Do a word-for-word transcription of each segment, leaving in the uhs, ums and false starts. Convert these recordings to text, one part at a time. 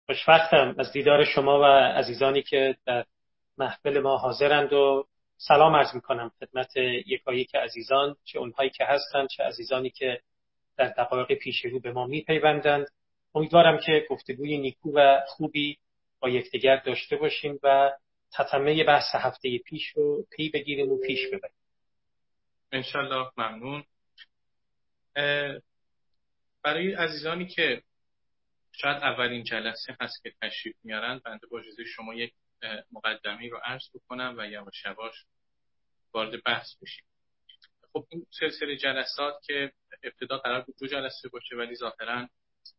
خوشوقتم از دیدار شما و عزیزانی که در محفل ما حاضرند و سلام عرض میکنم خدمت یکایک عزیزان، چه اونهایی که هستند چه عزیزانی که در دقایق پیش رو به ما میپیوندند. امیدوارم که گفتگوی نیکو و خوبی با یکدیگر داشته باشیم و تتمه بحث هفته پیش رو پی بگیریم و پیش ببریم. انشالله. ممنون. برای عزیزانی که شاید اولین جلسه هست که تشریف میارن، بنده با اجازه شما یک مقدمه‌ای رو عرض بکنم و یواش یواش وارد بحث بشیم. خب این سلسله جلسات که ابتدا قرار بود دو جلسه باشه ولی ظاهراً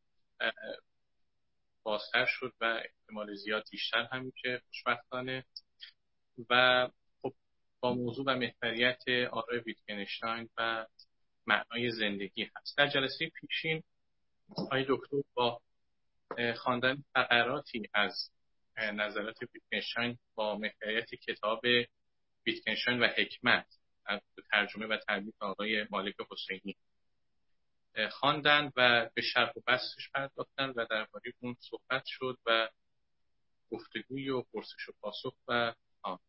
بازتر شد و احتمال زیاد بیشتر هم میشه خوشبختانه، و خب با موضوع و محوریت آرای ویتگنشتاین و معنای زندگی هست. در جلسه پیشین آقای دکتر با خواندن فقراتی از نظرات ویتگنشتاین با محوریت کتاب ویتگنشتاین و حکمت از ترجمه و ترجمه آقای مالک حسینی خواندن و به شرح و بحثش پرداختن و درباره اون صحبت شد و گفتگوی و پرسش و پاسخ و آن.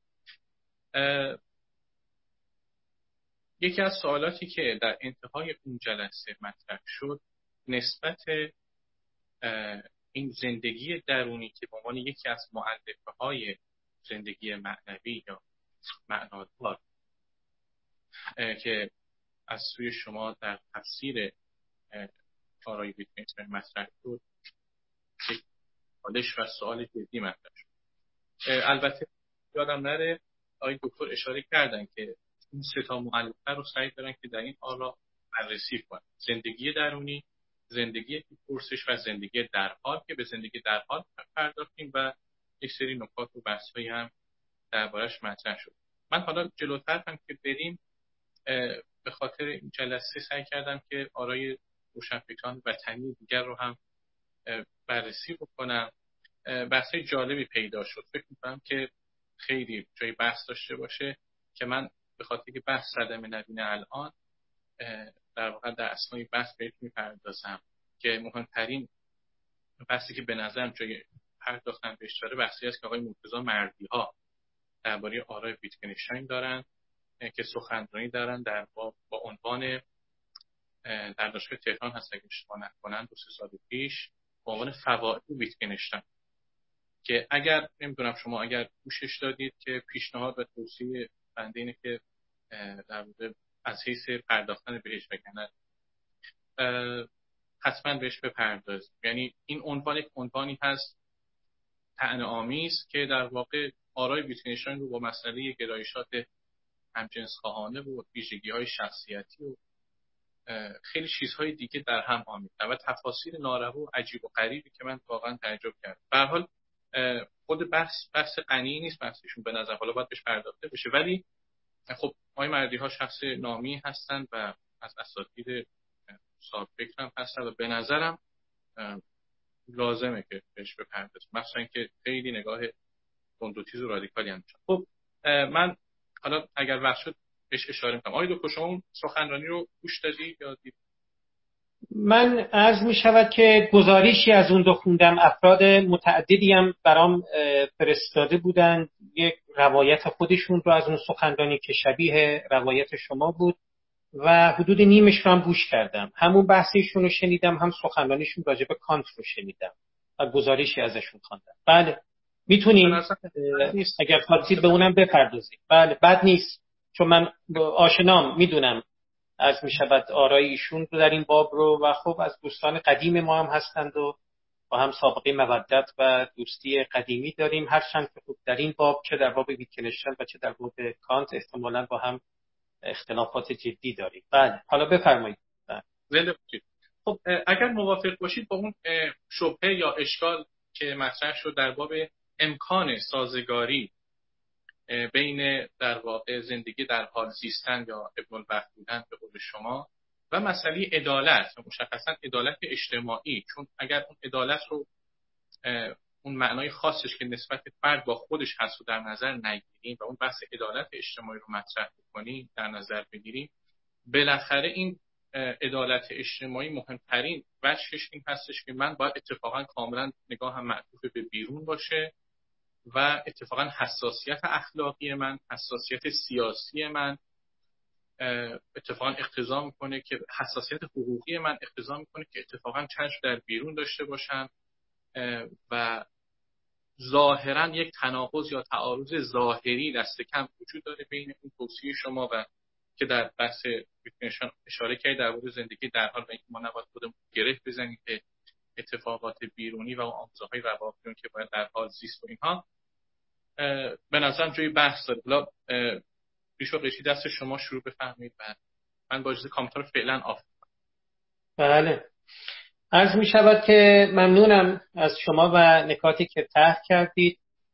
یکی از سوالاتی که در انتهای اون جلسه مطرح شد نسبت این زندگی درونی که به عنوان یکی از مؤلفه‌های زندگی معنوی یا معنادار که از سوی شما در تفسیر آرای ویتگنشتاین مطرح شد، یک چالش و سوال جدی مطرح شد. البته یادم نره آقای دکتر اشاره کردن که این سه تا مؤلفه رو سعی دارن که در این آرا بررسی کنن: زندگی درونی، زندگی پرسش و زندگی در حال، که به زندگی در حال پرداختیم و یک سری نکات و بحث‌هایی هم دربارش مطرح شد. من حالا جلوتر هم که بریم به خاطر این جلسه سعی کردم که آرای روشنفکران وطنی دیگر رو هم بررسی بکنم. بحث‌های جالبی پیدا شد. فکر می‌کنم که خیلی جای بحث داشته باشه که من به خاطر که بحث صدمه نبینه الان در واقع در اثنای بحث بهش میپردازم که مهمترین بحثی که به نظرم جای پرداختن بهش داره بحثی است که آقای مرتضی مردی‌ها درباره آرای ویتگنشتاین دارن که سخنرانی دارن در با, با عنوان در دانشگاه تهران هست اگه اشتباه نکنم دو سه سال پیش با عنوان فواید ویتگنشتاین، که اگر نمیدونم شما اگر گوشش دادید که پیشنهاد و توصیه بنده اینه که در واقع از حیث پرداختن بهش بگن حتما بهش بپردازید. یعنی این عنوان یک عنوانی هست طعنه‌آمیز که در واقع آرای ویتگنشتاین رو با مسئله گرایشات همجنسخواهانه و ویژگی‌های شخصیتی و خیلی چیزهای دیگه در هم آمیخته و تفاسیر ناروا و عجیب و غریبی که من واقعا تعجب کردم. به هر حال خود بحث بحث غنی نیست، بحثشون به نظر حالا باید بهش پرداخته بشه، ولی خب آقای مردی‌ها شخص نامی هستن و از اساتید صاحب فکر هم هستن و به نظرم لازمه که بهش بپردازیم، مثلا که خیلی نگاه تندوتیز و رادیکالی هم. خب من حالا اگر وقت شد بهش اشاره می‌کنم. آقای دکتر شما اون سخنرانی رو گوش دادید یا دید؟ من عرض می شود که گزارشی از اون رو خوندم. افراد متعددی هم برام فرستاده بودن یک روایت خودشون رو از اون سخنرانی که شبیه روایت شما بود و حدود نیمش رو هم گوش کردم. همون بحثیشون رو شنیدم، هم سخنرانیشون راجع به کانت رو شنیدم و گزارشی ازشون خواندم. بله میتونیم اگر خواستید به اونم بپردازید. بله بد نیست، چون من آشنام، میدونم از می شود آرای ایشون در این باب رو و خب از دوستان قدیم ما هم هستند و با هم سابقه مودت و دوستی قدیمی داریم، هرچند که خب در این باب چه در باب ویتگنشتاین و چه در باب کانت احتمالاً با هم اختلافات جدی داریم. بله حالا بفرمایید. بله. خب اگر موافق باشید با اون شبهه یا اشکال که مطرح شد در باب امکان سازگاری بین در واقع زندگی در حال زیستن یا ابن الوقت بودن به قول شما و مسئله عدالت، مشخصا عدالت اجتماعی، چون اگر اون عدالت رو اون معنای خاصش که نسبت فرد با خودش هست و در نظر نگیریم و اون بحث عدالت اجتماعی رو مطرح بکنیم در نظر بگیریم، بالاخره این عدالت اجتماعی مهمترین بخشش این هستش که من باید اتفاقا کاملا نگاهم معطوف به بیرون باشه و اتفاقا حساسیت اخلاقی من، حساسیت سیاسی من اتفاقا اقتضا میکنه که حساسیت حقوقی من اقتضا میکنه که اتفاقا چشم در بیرون داشته باشم و ظاهرا یک تناقض یا تعارض ظاهری دست کم وجود داره بین این توصیه شما و که در بحث ویتگنشتاین اشاره کردید در مورد زندگی در حال و اینکه ما نباید خودمون گره بزنیم به اتفاقات بیرونی و آموزه‌های روابطی که باید در حال زیست و اینها. به نظرم جای بحث داره. حالا ریشو قیچی دست شما شروع بفهمید و من با اجازه کامنتار فعلا آف. بله، عرض می شود که ممنونم از شما و نکاتی که طرح کردید.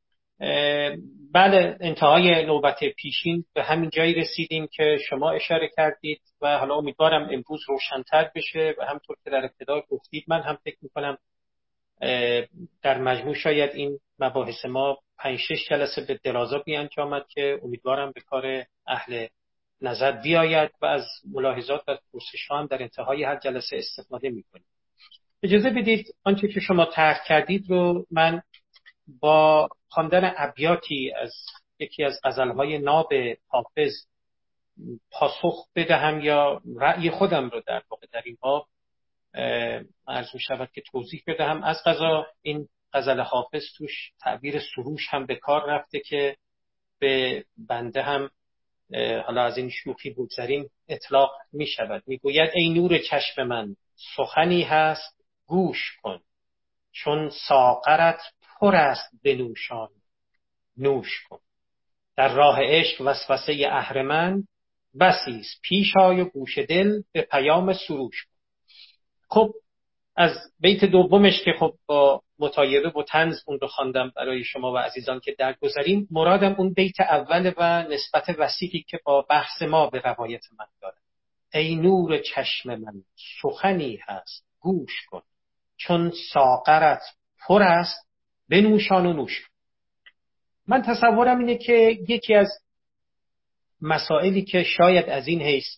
بله، انتهای نوبت پیشین به همین جایی رسیدیم که شما اشاره کردید و حالا امیدوارم امروز روشن‌تر بشه و همطور که در ابتدا گفتید من هم فکر می‌کنم در مجموع شاید این مباحث ما پنج شش جلسه به درازا بیانجامد که امیدوارم به کار اهل نظر بیاید و از ملاحظات و پرسش‌ها هم در انتهای هر جلسه استفاده می‌کنیم. اجازه بدید آنچه که شما طرح کردید رو من با خواندن ابیاتی از یکی از غزل‌های ناب حافظ پاسخ بدهم یا رأی خودم رو در واقع در این باب عرض می شود که توضیح بدهم. از قضا این غزل حافظ توش تعبیر سروش هم به کار رفته که به بنده هم حالا از این شوخی بگذاریم اطلاق می شود. می گوید ای نور چشم من سخنی هست گوش کن، چون ساغرت پر است بنوشان نوش کن. در راه عشق وسوسه اهرمن بسی است، پیش آی و گوش دل به پیام سروش کن. خب از بیت دومش که خب با مطایره و طنز اون رو خواندم برای شما و عزیزان که درگذریم، مرادم اون بیت اول و نسبت وسیقی که با بحث ما به روایت من داره. ای نور چشم من سخنی هست گوش کن، چون ساغرت پر است بنوشان و نوش کن. من تصورم اینه که یکی از مسائلی که شاید از این حیث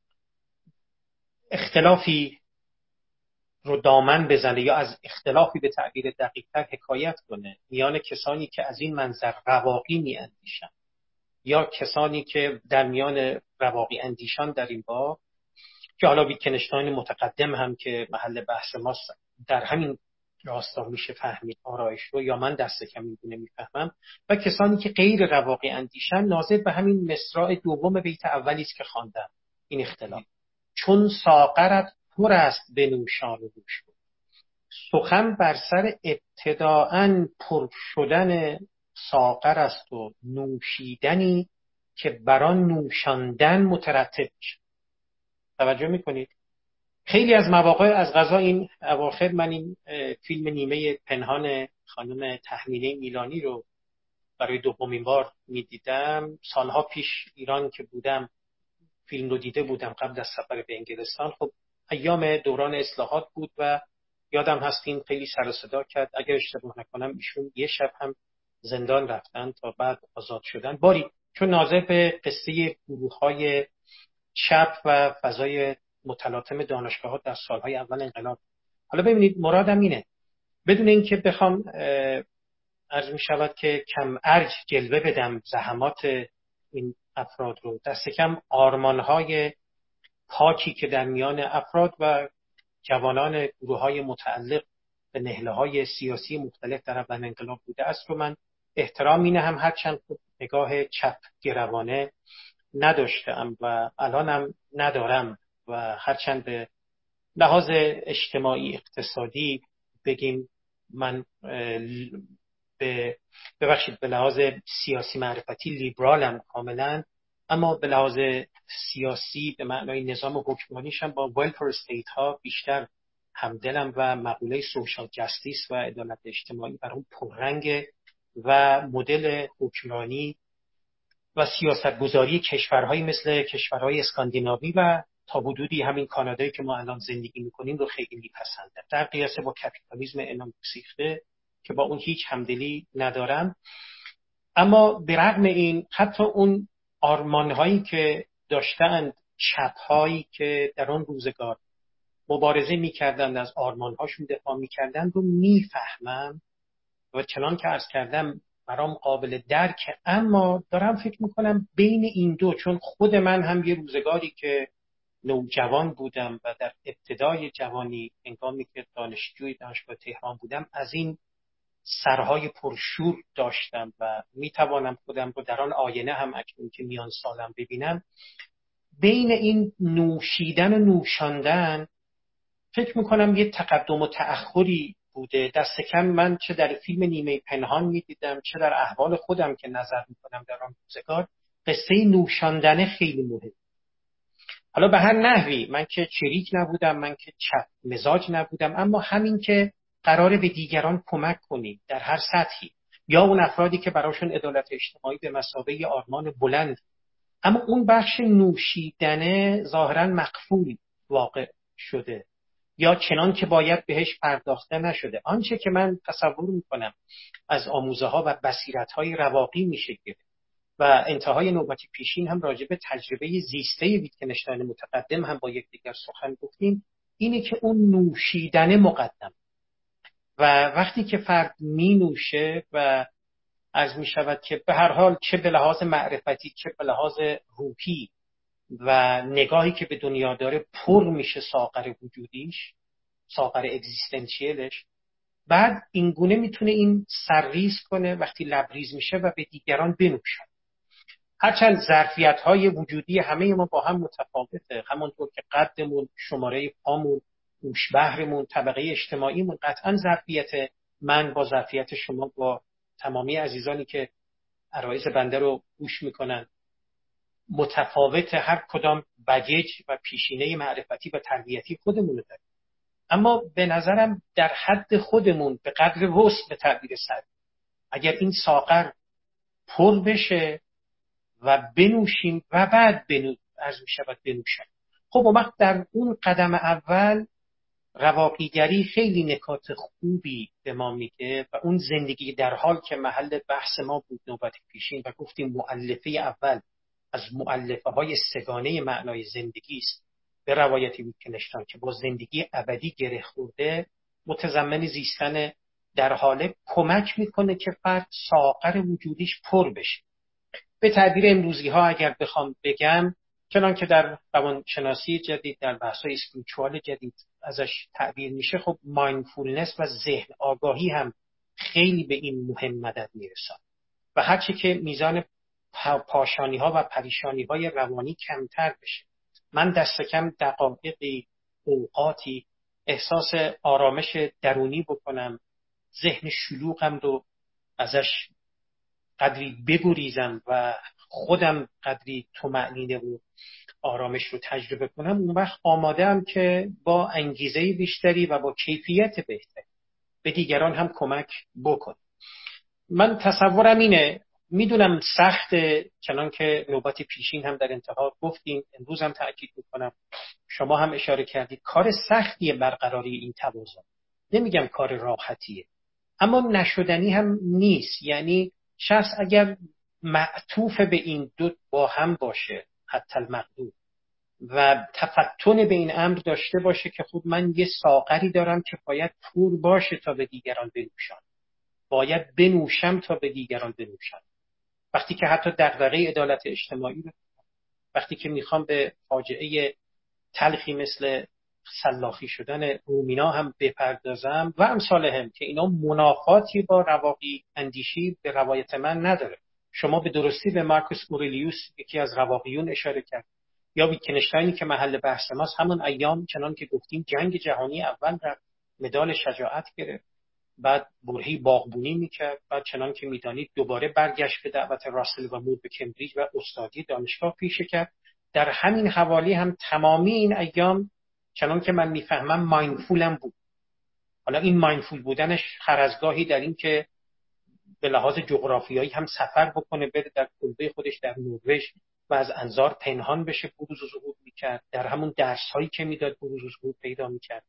اختلافی رو دامن بزنه یا از اختلافی به تعبیر دقیق‌تر حکایت کنه میان کسانی که از این منظر رواقی می‌اندیشن یا کسانی که در میان رواقی اندیشان در این باب که حالا ویتگنشتاین متقدم هم که محل بحث ماست در همین راستا میشه فهمید آرایش رو، یا من دست کم میدونه میفهمم، و کسانی که غیر رواقی اندیشن ناظر به همین مصرع دوم بیت اولی است که خواندم. این اختلاف چون ساغرت پر است بنوشان و نوش کن. سخن بر سر ابتداءً پر شدن ساغر است و نوشیدنی که بران نوشاندن مترتب میشه. توجه میکنید؟ خیلی از مواقع از قضا این اواخر من این فیلم نیمه پنهان خانم تهمینه میلانی رو برای دومین بار میدیدم. سالها پیش ایران که بودم فیلم رو دیده بودم قبل از سفر به انگلستان. خب ایام دوران اصلاحات بود و یادم هست این خیلی سر و صدا کرد. اگر اشتباه نکنم ایشون یه شب هم زندان رفتن تا بعد آزاد شدن. باری چون ناظر به قصه گروه‌های چپ و فضای متلاطم دانشگاه‌ها در سالهای اول انقلاب. حالا ببینید مرادم اینه بدون اینکه بخوام عرض می شود که کم ارج جلوه بدم زحمات این افراد رو، دست کم آرمان‌های پاکی که در میان افراد و جوانان گروه‌های متعلق به نهله‌های سیاسی مختلف در اول انقلاب بوده است رو من احترام می‌نهم، هرچند نگاه چپ گروانه نداشتم و الانم ندارم و هرچند به لحاظ اجتماعی اقتصادی بگیم من به ببخشید به لحاظ سیاسی معرفتی لیبرالم کاملا، اما به لحاظ سیاسی به معنای نظام حکمرانیشم با ویلفر استیت ها بیشتر همدلم و مقوله سوشال جستیس و عدالت اجتماعی برام پررنگ و مدل حکمرانی و سیاستگذاری کشورهایی مثل کشورهای اسکاندیناوی و تا حدودی همین کانادایی که ما الان زندگی میکنیم رو خیلی میپسندم، در قیاس با کپیتالیسم انعام گسیخته که با اون هیچ همدلی ندارم. اما به رغم این حتی اون آرمانهایی که داشتند چپ‌هایی که در آن روزگار مبارزه می‌کردند، از آرمان‌هاشون دفاع می‌کردند رو می‌فهمم و چنان که عرض کردم برام قابل درکه. اما دارم فکر می‌کنم بین این دو، چون خود من هم یه روزگاری که نوجوان بودم و در ابتدای جوانی هنگامی که دانشجوی دانشگاه تهران بودم از این سرهای پرشور داشتم و میتوانم خودم رو در آن آینه هم اکنون که میان سالم ببینم، بین این نوشیدن و نوشاندن فکر میکنم یه تقدم و تأخری بوده. دست کم من چه در فیلم نیمه پنهان میدیدم چه در احوال خودم که نظر میکنم در آن روزگار، قصه نوشاندن خیلی مهم. حالا به هر نحوی من که چریک نبودم، من که چپ مزاج نبودم، اما همین که قراره به دیگران کمک کنیم در هر سطحی، یا اون افرادی که براشون عدالت اجتماعی به مثابه آرمان بلند، اما اون بخش نوشیدنه ظاهراً مقفول واقع شده یا چنان که باید بهش پرداخته نشده. آنچه که من تصور میکنم از آموزه ها و بصیرت های رواقی میشه گرفت و انتهای نوبت پیشین هم راجع به تجربه زیسته ویتکنشتاین متقدم هم با یکدیگر سخن گفتیم، اینه که اون نوشیدن مقدم و وقتی که فرد می نوشه و عرض می شود که به هر حال چه به لحاظ معرفتی چه به لحاظ روحی و نگاهی که به دنیا داره پر میشه ساغر وجودیش، ساغر اگزیستنشیلش، بعد اینگونه میتونه این سرریز کنه وقتی لبریز میشه و به دیگران بنوشه. هرچند ظرفیت‌های وجودی همه ما با هم متفاوته، همونطور که قدمون، شماره پامون، هوش بهرمون، طبقه اجتماعیمون، قطعا ظرفیت من با ظرفیت شما با تمامی عزیزانی که عرایض بنده رو گوش میکنن متفاوت. هر کدام بگیج و پیشینه معرفتی و تربیتی خودمون رو داریم، اما به نظرم در حد خودمون به قدر وسع به تعبیر سعدی اگر این ساغر پر بشه و بنوشیم و بعد بنو عرض می شود بنوشن. خب اون وقت در اون قدم اول رواقیگری خیلی نکات خوبی به ما میگه و اون زندگی در حال که محل بحث ما بود نوبت پیشین و گفتیم مؤلفه اول از مؤلفه های سگانه معنای زندگی است به روایت ویتکنشتاین که با زندگی ابدی گره خورده، متضمن زیستن در حاله، کمک میکنه که فرد ساغر وجودیش پر بشه. به تعبیر امروزی ها اگر بخوام بگم، چنان که در روانشناسی جدید در بحث‌های اسپریچوال جدید ازش تعبیر میشه، خب مایندفولنس و ذهن آگاهی هم خیلی به این مهم مدد میرسن و هرچی که میزان پاشانی ها و پریشانی های روانی کمتر بشه، من دست کم دقایقی اوقاتی احساس آرامش درونی بکنم، ذهن شلوغم رو ازش قدری بگریزم و خودم قدری طمأنینه و آرامش رو تجربه کنم، اون وقت آماده‌ام که با انگیزه بیشتری و با کیفیت بهتری به دیگران هم کمک بکنم. من تصورم اینه، میدونم سخت، چنان که نوبت پیشین هم در انتها گفتیم، امروز هم تأکید میکنم، شما هم اشاره کردید، کار سختیه برقراری این توازن. نمیگم کار راحتیه، اما نشدنی هم نیست. یعنی شخص اگر معطوف به این دو با هم باشه، حتی المقدور، و تفتن به این امر داشته باشه که خود من یه ساغری دارم که باید پر باشه تا به دیگران بنوشم، باید بنوشم تا به دیگران بنوشم. وقتی که حتی دغدغه عدالت اجتماعی رو، وقتی که میخوام به فاجعه تلخی مثل سلاخی شدن رومینا هم بپردازم و امثال هم که اینا منافاتی با رواقی اندیشی به روایت من نداره. شما به درستی به مارکوس اورلیوس یکی از رواقیون اشاره کرد، یا ویتکنشتاینی که محل بحث ماست، همون ایام چنان که گفتیم جنگ جهانی اول در مدال شجاعت گرفت، بعد برهی باغبونی میکرد، بعد چنان که میدانید دوباره برگشت به دعوت راسل و مور به کمبریج و استادی دانشگاه پیشه کرد. در همین حوالی هم تمامی این ایام چنان که من میفهمم مایندفولم بود. حالا این مایندفول بودنش هر از گاهی در این که به لحاظ جغرافیایی هم سفر بکنه، بره در کلبه خودش در نروژ و از انظار پنهان بشه بروز و ظهور میکرد، در همون درس هایی که میداد بروز و ظهور پیدا میکرد.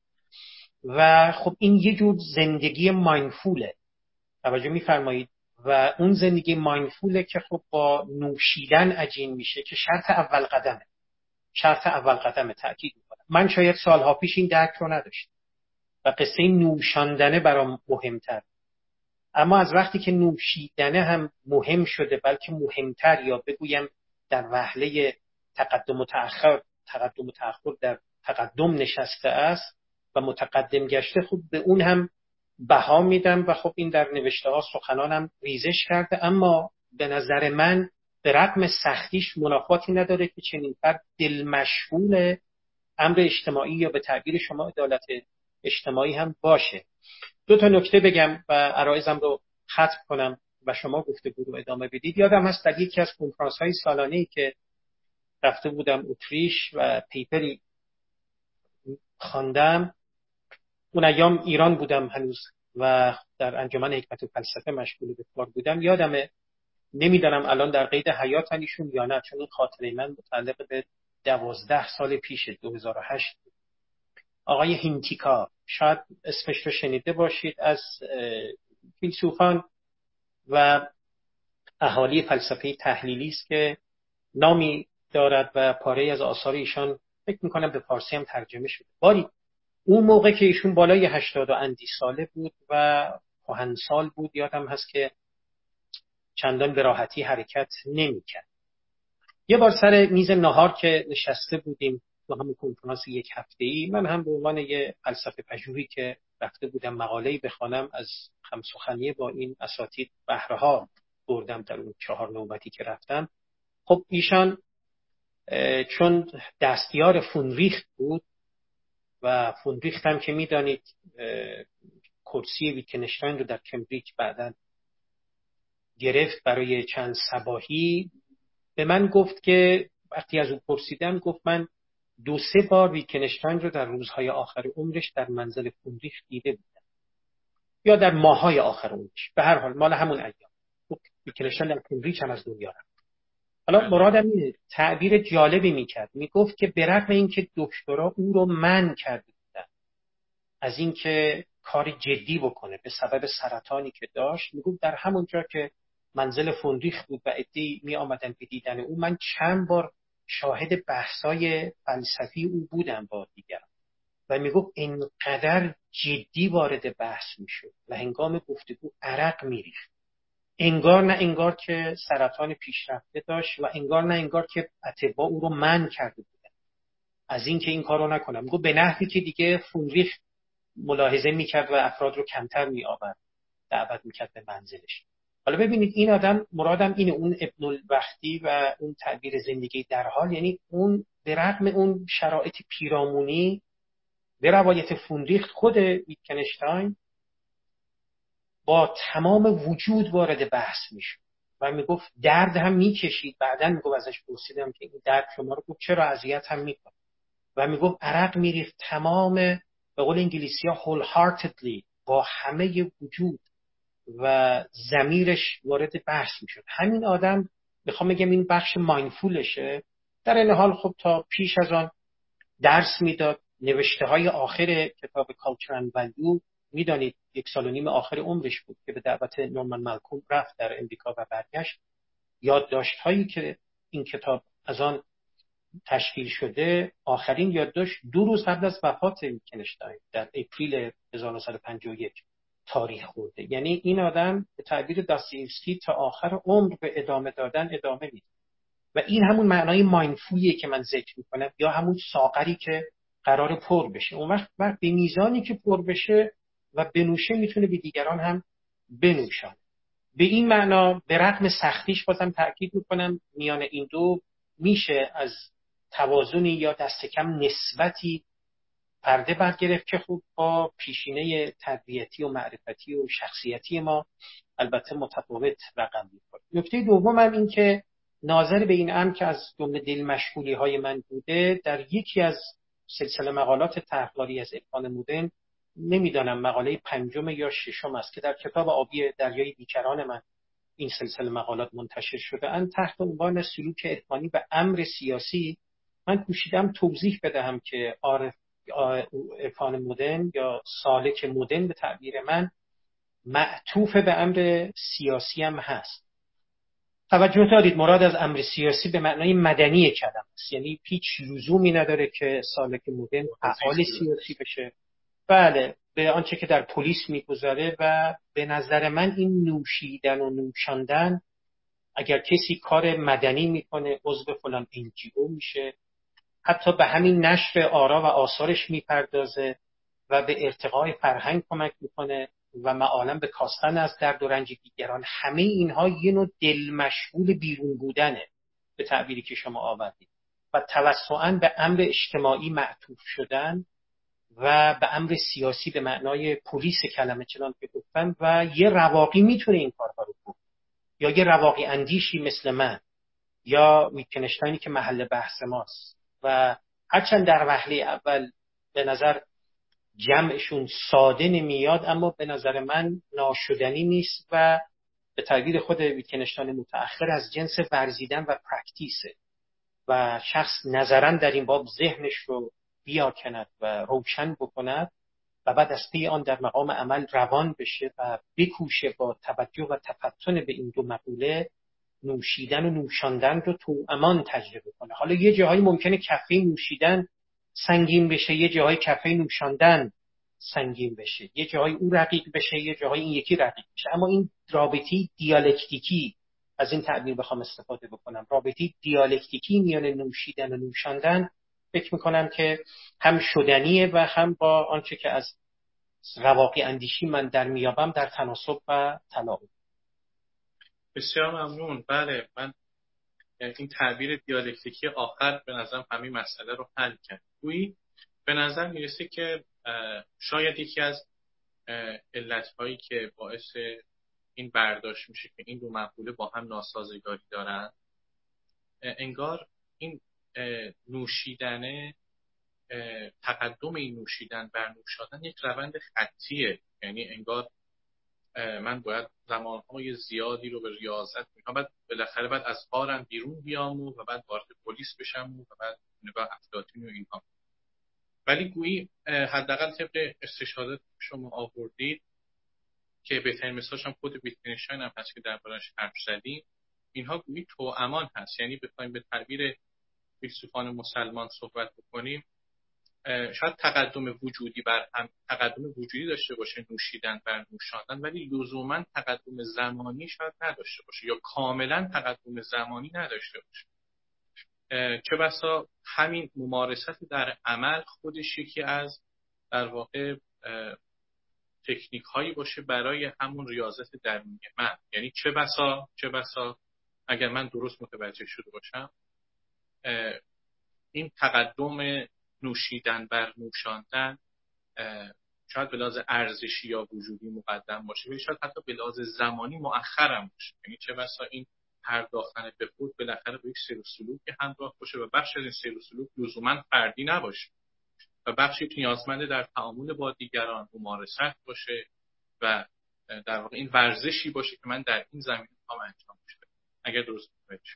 و خب این یه جور زندگی مایندفوله، توجه میفرمایید، و اون زندگی مایندفوله که خب با نوشیدن عجین میشه که شرط اول قدمه. شرط اول قدم تأکید میکنم. من شاید سالها پیش این درک رو نداشتم و قصه نوشاندنه برام مهمتر، اما از وقتی که نوشیدنه هم مهم شده، بلکه مهمتر، یا بگویم در وهله تقدم و تأخر تقدم و تأخر در تقدم نشسته است و متقدم گشته، خب به اون هم بها میدم و خب این در نوشته ها سخنانم ریزش کرده. اما به نظر من به رغم سختیش منافاتی نداره که چنین فرد دل مشغول امر اجتماعی یا به تعبیر شما عدالت اجتماعی هم باشه. دو تا نکته بگم و عرایزم رو ختم کنم و شما گفتگو رو ادامه بدید. یادم هست در یکی از کنفرانس های سالانه‌ای که رفته بودم اتریش و پیپری خواندم، اون ایام ایران بودم هنوز و در انجمن حکمت و فلسفه مشغول به کار بودم. یادمه، نمیدانم الان در قید حیاتن ایشون یا نه، چون این خاطره من متعلق به دوازده سال پیش، دو هزار و هشت. آقای هینتیکا، شاید اسمش رو شنیده باشید، از فیلسوفان و اهالی فلسفه تحلیلی است که نامی دارد و پاره از آثار ایشان فکر میکنم به فارسی هم ترجمه شده. باری اون موقع که ایشون بالای هشتاد و اندی ساله بود و کهنسال بود، یادم هست که چندان به راحتی حرکت نمی‌کرد. یه بار سر میز نهار که نشسته بودیم تو همون کنفرانس یک هفته‌ای، من هم به عنوان یه فلسفه پژوهی که رفته بودم مقاله‌ای بخوانم، از همسخنی با این اساتید بهره‌ها بردم در اون چهار نوبتی که رفتم. خب ایشان چون دستیار فونریخت بود و فونریخت هم که میدانید کرسی ویتکنشتاین رو در کمبریج بعداً گرفت برای چند صباحی، به من گفت که وقتی از او پرسیدم، گفت من دو سه بار ویتکنشتاین رو در روزهای آخر عمرش در منزل فونریخت دیده بودم یا در ماهای آخر عمرش، به هر حال مال همون ایام. ویتکنشتاین در کمبریج هم از دنیا رفت. حالا مرادم اینه، تعبیر جالبی میکرد، میگفت که به رغم اینکه دکترها او رو منع کرده بودن از اینکه کار جدی بکنه به سبب سرطانی که داشت، میگفت در همون جا که منزل فونریخت بود و عده‌ای می آمدن به دیدن او، من چند بار شاهد بحثای فلسفی او بودم با دیگران و میگفت اینقدر جدی وارد بحث میشد و هنگام گفتگو عرق میریخت، انگار نه انگار که سرطان پیشرفته داشت و انگار نه انگار که اطباء او رو منع کرده بودن از اینکه این کارو نکنم. میگفت به نحوی که دیگه فونریخت ملاحظه میکرد و افراد رو کمتر میآورد، دعوت میکرد به منزلش. حالا ببینید این آدم، مرادم اینه، اون ابن الوقتی و اون تعبیر زندگی در حال، یعنی اون به رغم اون شرایط پیرامونی، به روایت فونریخت خود ویتکنشتاین با تمام وجود وارد بحث میشد و میگفت درد هم میکشید. بعداً میگفت ازش پرسیدم که این درد شما رو چرا اذیت هم میکنه و میگفت عرق میریخت، تمام به قول انگلیسی ها whole heartedly، با همه وجود و ضمیرش وارد بحث میشد. همین آدم میخوام بگم این بخش مایندفولشه. در این حال خب تا پیش از آن درس میداد. نوشته های آخر کتاب Culture and Value، میدانید یک سال و نیم آخر عمرش بود که به دعوت نورمن مالکوم رفت در امریکا و برگشت. یادداشت هایی که این کتاب از آن تشکیل شده، آخرین یادداشت دو روز قبل از وفات ویتکنشتاین در اپریل هزار و نهصد و پنجاه و یک تاریخ خورده. یعنی این آدم به تعبیر داستایوفسکی تا آخر عمر به ادامه دادن ادامه میده و این همون معنای مایندفولیه که من ذکر میکنم، یا همون ساغری که قرار پر بشه. اون وقت وقت به میزانی که پر بشه و بنوشه میتونه به دیگران هم بنوشانه. به این معنا به رغم سختیش بازم تأکید میکنم میان این دو میشه از توازنی یا دست کم نسبتی پرده برگرفت که خوب با پیشینه تربیتی و معرفتی و شخصیتی ما البته متفاوت رقم میخوره. نکته دومم این که ناظر به این امر که از جمله دل مشغولی های من بوده، در یکی از سلسله مقالات طرحواری از عرفان مدرن، نمیدانم مقاله پنجم یا ششم است که در کتاب آبی دریای بیکران من این سلسله مقالات منتشر شده اند، تحت عنوان سلوک عرفانی و امر سیاسی، من کوشیدم توضیح بدهم که عارف عرفان مدرن یا سالک مدرن به تعبیر من معطوف به امر سیاسی هم هست. توجه دارید مراد از امر سیاسی به معنای مدنی کلمه است، یعنی هیچ لزومی نداره که سالک مدرن فعال سیاسی بشه. بله، به آنچه که در پلیس میگذاره. و به نظر من این نوشیدن و نوشاندن، اگر کسی کار مدنی میکنه عضو فلان ان جی او میشه، حتی به همین نشر آرا و آثارش میپردازه و به ارتقای فرهنگ کمک میکنه و معالم به کاستن از درد و رنج دیگران. همه اینها یه نوع دل مشغول بیرون بودنه به تعبیری که شما آوردید و توسعاً به امر اجتماعی معطوف شدن و به امر سیاسی به معنای پلیس کلمه چنان که گفتم. و یه رواقی میتونه این کارها رو کنه، یا یه رواقی اندیشی مثل من یا ویتکنشتاینی که محل بحث ماست. و هرچند در وهله اول به نظر جمعشون ساده نمیاد، اما به نظر من ناشدنی نیست و به تعبیر خود ویتکنشتاین متأخر از جنس ورزیدن و پرکتیسه و شخص نظرن در این باب ذهنش رو بیاکند و روشن بکند و بعد از پی آن در مقام عمل روان بشه و بکوشه با توجه و تفتن به این دو مقوله نوشیدن و نوشاندن رو توامان تجربه کنه. حالا یه جاهایی ممکنه کفه نوشیدن سنگین بشه، یه جاهایی کفه نوشاندن سنگین بشه، یه جاهایی اون رقیق بشه، یه جاهایی این یکی رقیق بشه. اما این رابطی دیالکتیکی، از این تعبیر بخوام استفاده بکنم، رابطی دیالکتیکی میان نوشیدن و نوشاندن، فکر میکنم که هم شدنیه و هم با آنچه که از رواقی اندیشی من در میابم در تناسب و تلاقی. بسیار ممنون. بله، من این تعبیر دیالکتیکی آخر به نظرم همین مسئله رو حل کرد. گویی به نظر میرسه که شاید یکی از علتهایی که باعث این برداشت میشه که این دو مقوله با هم ناسازگاری دارن، انگار این نوشیدنه، تقدم این نوشیدن بر نوشاندن یک روند خطیه. یعنی انگار من باید زمانهای زیادی رو به ریاضت میکنم، بعد بالاخره بعد از غارم بیرون بیام و بعد وارد پلیس بشم و بعد نگاه افلاطین و اینها. ولی گویی حداقل طبق استشهادات شما آوردید که بهترین مثالش هم خود ویتکنشتاین هم هست که دربارش حرف زدیم، اینها گویی توامان هست. یعنی بخوایم به تعبیر فیلسوفان مسلمان صحبت بکنیم، شاید تقدم وجودی بر هم تقدم وجودی داشته باشه نوشیدن بر نوشاندن، ولی لزوما تقدم زمانی شاید نداشته باشه یا کاملا تقدم زمانی نداشته باشه. چه بسا همین ممارست در عمل خودش یکی از در واقع تکنیک هایی باشه برای همون ریاضت درونی من. یعنی چه بسا چه بسا اگر من درست متوجه شده باشم، این تقدم نوشیدن بر نوشاندن شاید به لحاظ ارزشی یا وجودی مقدم باشه، ولی شاید حتی به لحاظ زمانی مؤخر هم باشه. یعنی چه بسا این پرداختن به خود بالاخره به یک سیر و سلوک همراه باشه و بخش از این سیر و سلوک لزوما فردی نباشه و بخشی نیازمند در تعامل با دیگران ممارست باشه و در واقع این ورزشی باشه که من در این زمینه میخوام انجام بدم. اگر درست باشه.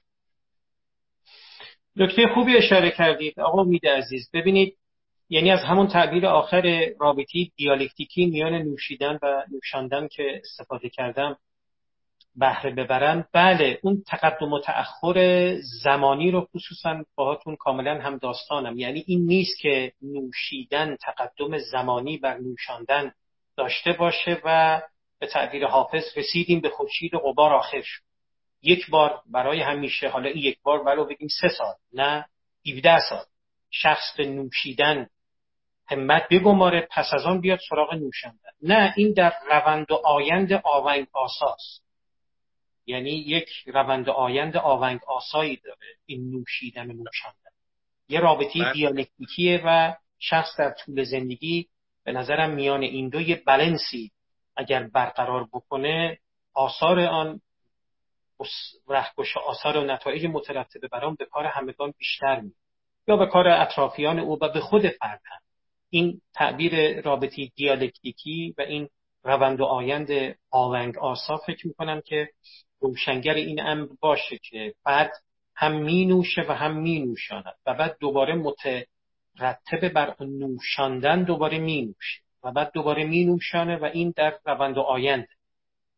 نکته خوبی اشاره کردید آقا امید عزیز. ببینید، یعنی از همون تعبیر آخر رابطی دیالکتیکی میان نوشیدن و نوشاندن که استفاده کردم بهره ببرن، بله اون تقدم و تأخر زمانی رو خصوصا باهاتون کاملا هم داستانم. یعنی این نیست که نوشیدن تقدم زمانی بر نوشاندن داشته باشه و به تعبیر حافظ رسیدیم به خورشید و غبار آخر شد. یک بار برای همیشه، حالا این یک بار ولو بگیم سه سال نه هفده سال، شخص به نوشیدن همت بگماره، پس از آن بیاد سراغ نوشاندن. نه، این در روند و آیند آونگ آساست. یعنی یک روند آیند آونگ آسایی داره این نوشیدن و نوشاندن. یه رابطه دیالکتیکیه و شخص در طول زندگی به نظرم میان این دو یه بالانسی اگر برقرار بکنه، آثار آن رهکش آثار و نتایج مترتب بر آن به کار همگان بیشتر میاد یا به کار اطرافیان او و به خود فرد هم. این تعبیر رابطه دیالکتیکی و این روند و آیند آونگ آسا فکر میکنم که روشنگر این امر باشه که فرد هم می نوشه و هم می نوشاند و بعد دوباره مترتب بر نوشاندن دوباره می نوشه و بعد دوباره می نوشانه و این در روند و آیند.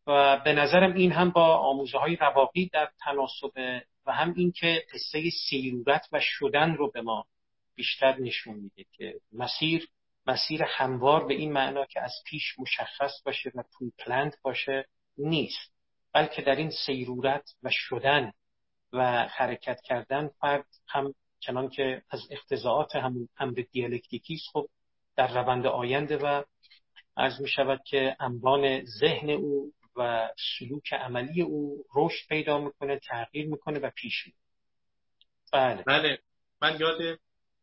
و به نظرم این هم با آموزه های رواقی در تناسب و هم این که قصه سیرورت و شدن رو به ما بیشتر نشون میده که مسیر مسیر هموار به این معنا که از پیش مشخص باشه و پول پلند باشه نیست، بلکه در این سیرورت و شدن و حرکت کردن فرد هم چنان که از اختزاعات همون امر دیالکتیکی است خب در روند آینده و عرض می شود که انبان ذهن او و سلوک عملی او رشد پیدا میکنه، تغییر میکنه و پیش میره. بله بله، من یاد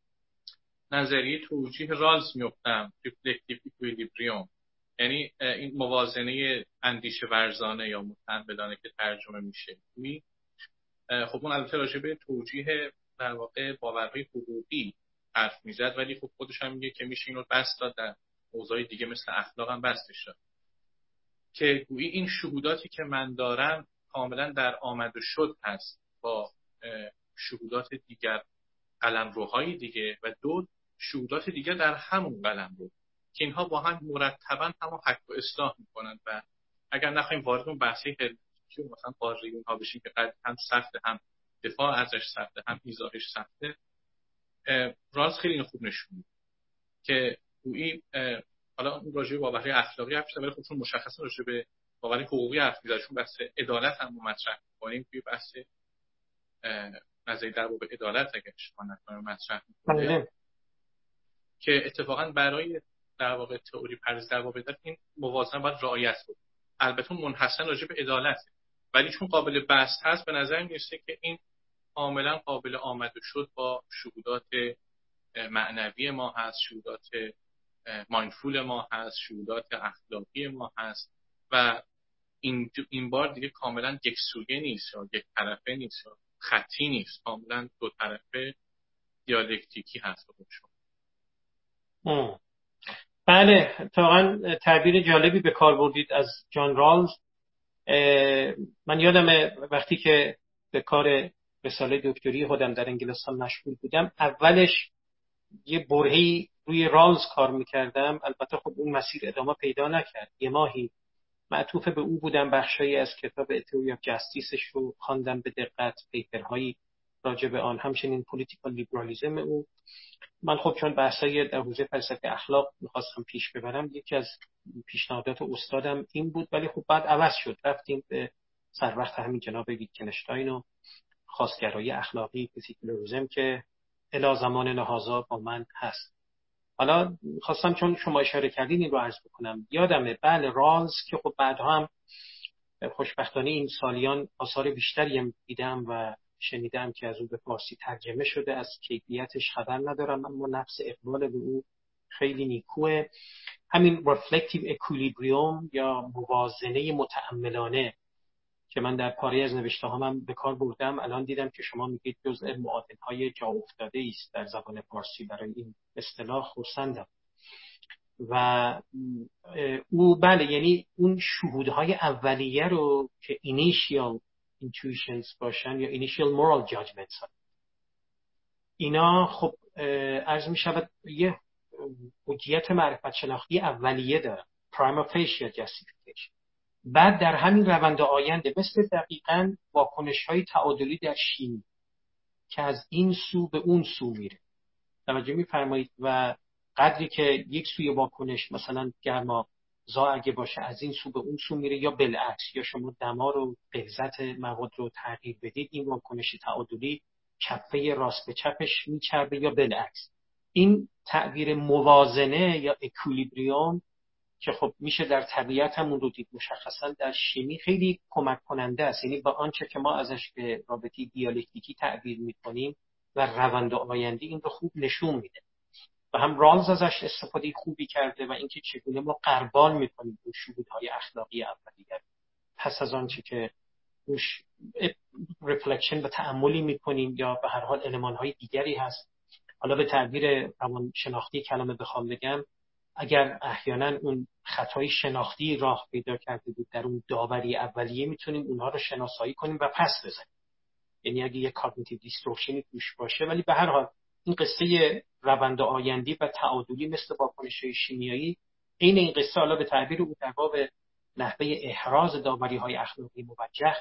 نظریه توجیه رالز میفتم، ریفلکتیو اکویلیبریوم، یعنی این موازنه اندیشه ورزانه یا متأملانه که ترجمه میشه. می خب اون البته راجع به توجیه در واقع باورهای حقوقی حرف میزد، ولی خب خودش هم میگه که میشه اینو بسط داد در موضوعی دیگه مثل اخلاق هم بستش داد، که گویی این شهوداتی که من دارم کاملا در آمد و شد هست با شهودات دیگر قلمروهای دیگه و دو شهودات دیگه در همون قلمرو که اینها با هم مرتبا هم حک و اصلاح میکنن و اگر نخواهیم وارد اون بحثی که مثلا قاضی اونها بشیم که قد هم سخت هم دفاع ازش سخت هم ایزاحش سخته، راز خیلی اینو خوب نشون میده که گویی حالا اون راجع به باورهای اخلاقی حرف ولی خب چون مشخصا راجع به باورهای حقوقی حرف میزنه، چون بحث عدالت هم مطرح می‌کنیم توی بحث نظریه در باب عدالت اگر شما نکنه مطرح می‌کنه که اتفاقا برای در واقع تئوری پردازش در باب عدالت این موازنه باید رعایت بشه. البته منحصرا راجع به عدالت، ولی چون قابل بحث هست به نظر میرسه که این کاملا قابل آمد و شد با شهودات معنوی ما هست، شهودات مایندفول ما هست، شهودات اخلاقی ما هست و این این بار دیگه کاملا یک سویه نیست یا یک طرفه نیست یا خطی نیست، کاملا دو طرفه دیالکتیکی هست. ام. بله، واقعا تعبیر جالبی به کار بردید از جان رالز. من یادم وقتی که به کار رساله دکتری خودم در انگلستان مشغول بودم، اولش یه برهه‌ای روی رالز کار میکردم. البته خب اون مسیر ادامه پیدا نکرد. یه ماهی معطوف به او بودم، بخشایی از کتاب اتئوری آف جستیسش رو خواندم به دقت، پیپرهایی راجع به آن، همچنین پولیتیکال لیبرالیسم او. من خب چون بحثای در حوزه فلسفه اخلاق میخواستم پیش ببرم، یکی از پیشنهادات استادم این بود، ولی خب بعد عوض شد، رفتیم به سر وقت همین جناب ویتکنشتاین و خواستگرایی اخلاقی پسیکولاریسم که الی زمان نهازا با من هست. حالا خواستم چون شما اشاره کردین این رو عرض بکنم. یادمه بله رالز که خب بعدها هم خوشبختانه این سالیان آثار بیشتری هم دیدم و شنیدم که از او به فارسی ترجمه شده، از کیفیتش خبر ندارم اما نفس اقبال به او خیلی نیکوه. همین reflective equilibrium یا موازنه متأملانه که من در پاره از نوشته هامم به کار بردم، الان دیدم که شما میگید جزء معادل‌های جا افتاده است در زبان فارسی برای این اصطلاح خرسندم. و او بله، یعنی اون شهودهای اولیه رو که initial intuitions باشن یا initial moral judgments، اینا خب عرض می شود یه حجیت معرفت شناختی اولیه دارن، prima facie justification. بعد در همین روند آینده مثل دقیقاً واکنش‌های تعادلی در شیمی که از این سو به اون سو میره، توجه می‌فرمایید، و قدری که یک سوی واکنش مثلا گرما زا اگه باشه از این سو به اون سو میره یا بالعکس، یا شما دما رو غلظت مواد رو تغییر بدید این واکنش تعادلی کفه راست به چپش میچربه یا بالعکس. این تعبیر موازنه یا اکویلیبریوم که خب میشه در طبیعت همون رو دید، مشخصا در شیمی خیلی کمک کننده است، یعنی با آنچه که ما ازش به رابطه دیالکتیکی تعبیر میکنیم و روند آینده این رو خوب نشون میده و هم رالز ازش استفاده خوبی کرده و اینکه چگونه ما قربال میکنیم اون شهودهای اخلاقی اولیه پس از آنچه که روش رفلکشن و تأملی میکنیم یا به هر حال المانهای دیگری هست. حالا به تعبیر روان شناختی کلمه بخوام بگم، اگر احیانا اون خطای شناختی راه پیدا کرده بود در اون داوری اولیه، میتونیم اونها رو شناسایی کنیم و پس بزنیم. یعنی اگه یه کاگنیتیو دیستورشنی توش باشه، ولی به هر حال این قصه روند آیندی و تعادلی مثل واکنش‌های شیمیایی، این این قصه حالا به تعبیر او در باب نحوه احراز داوری‌های اخلاقی موجه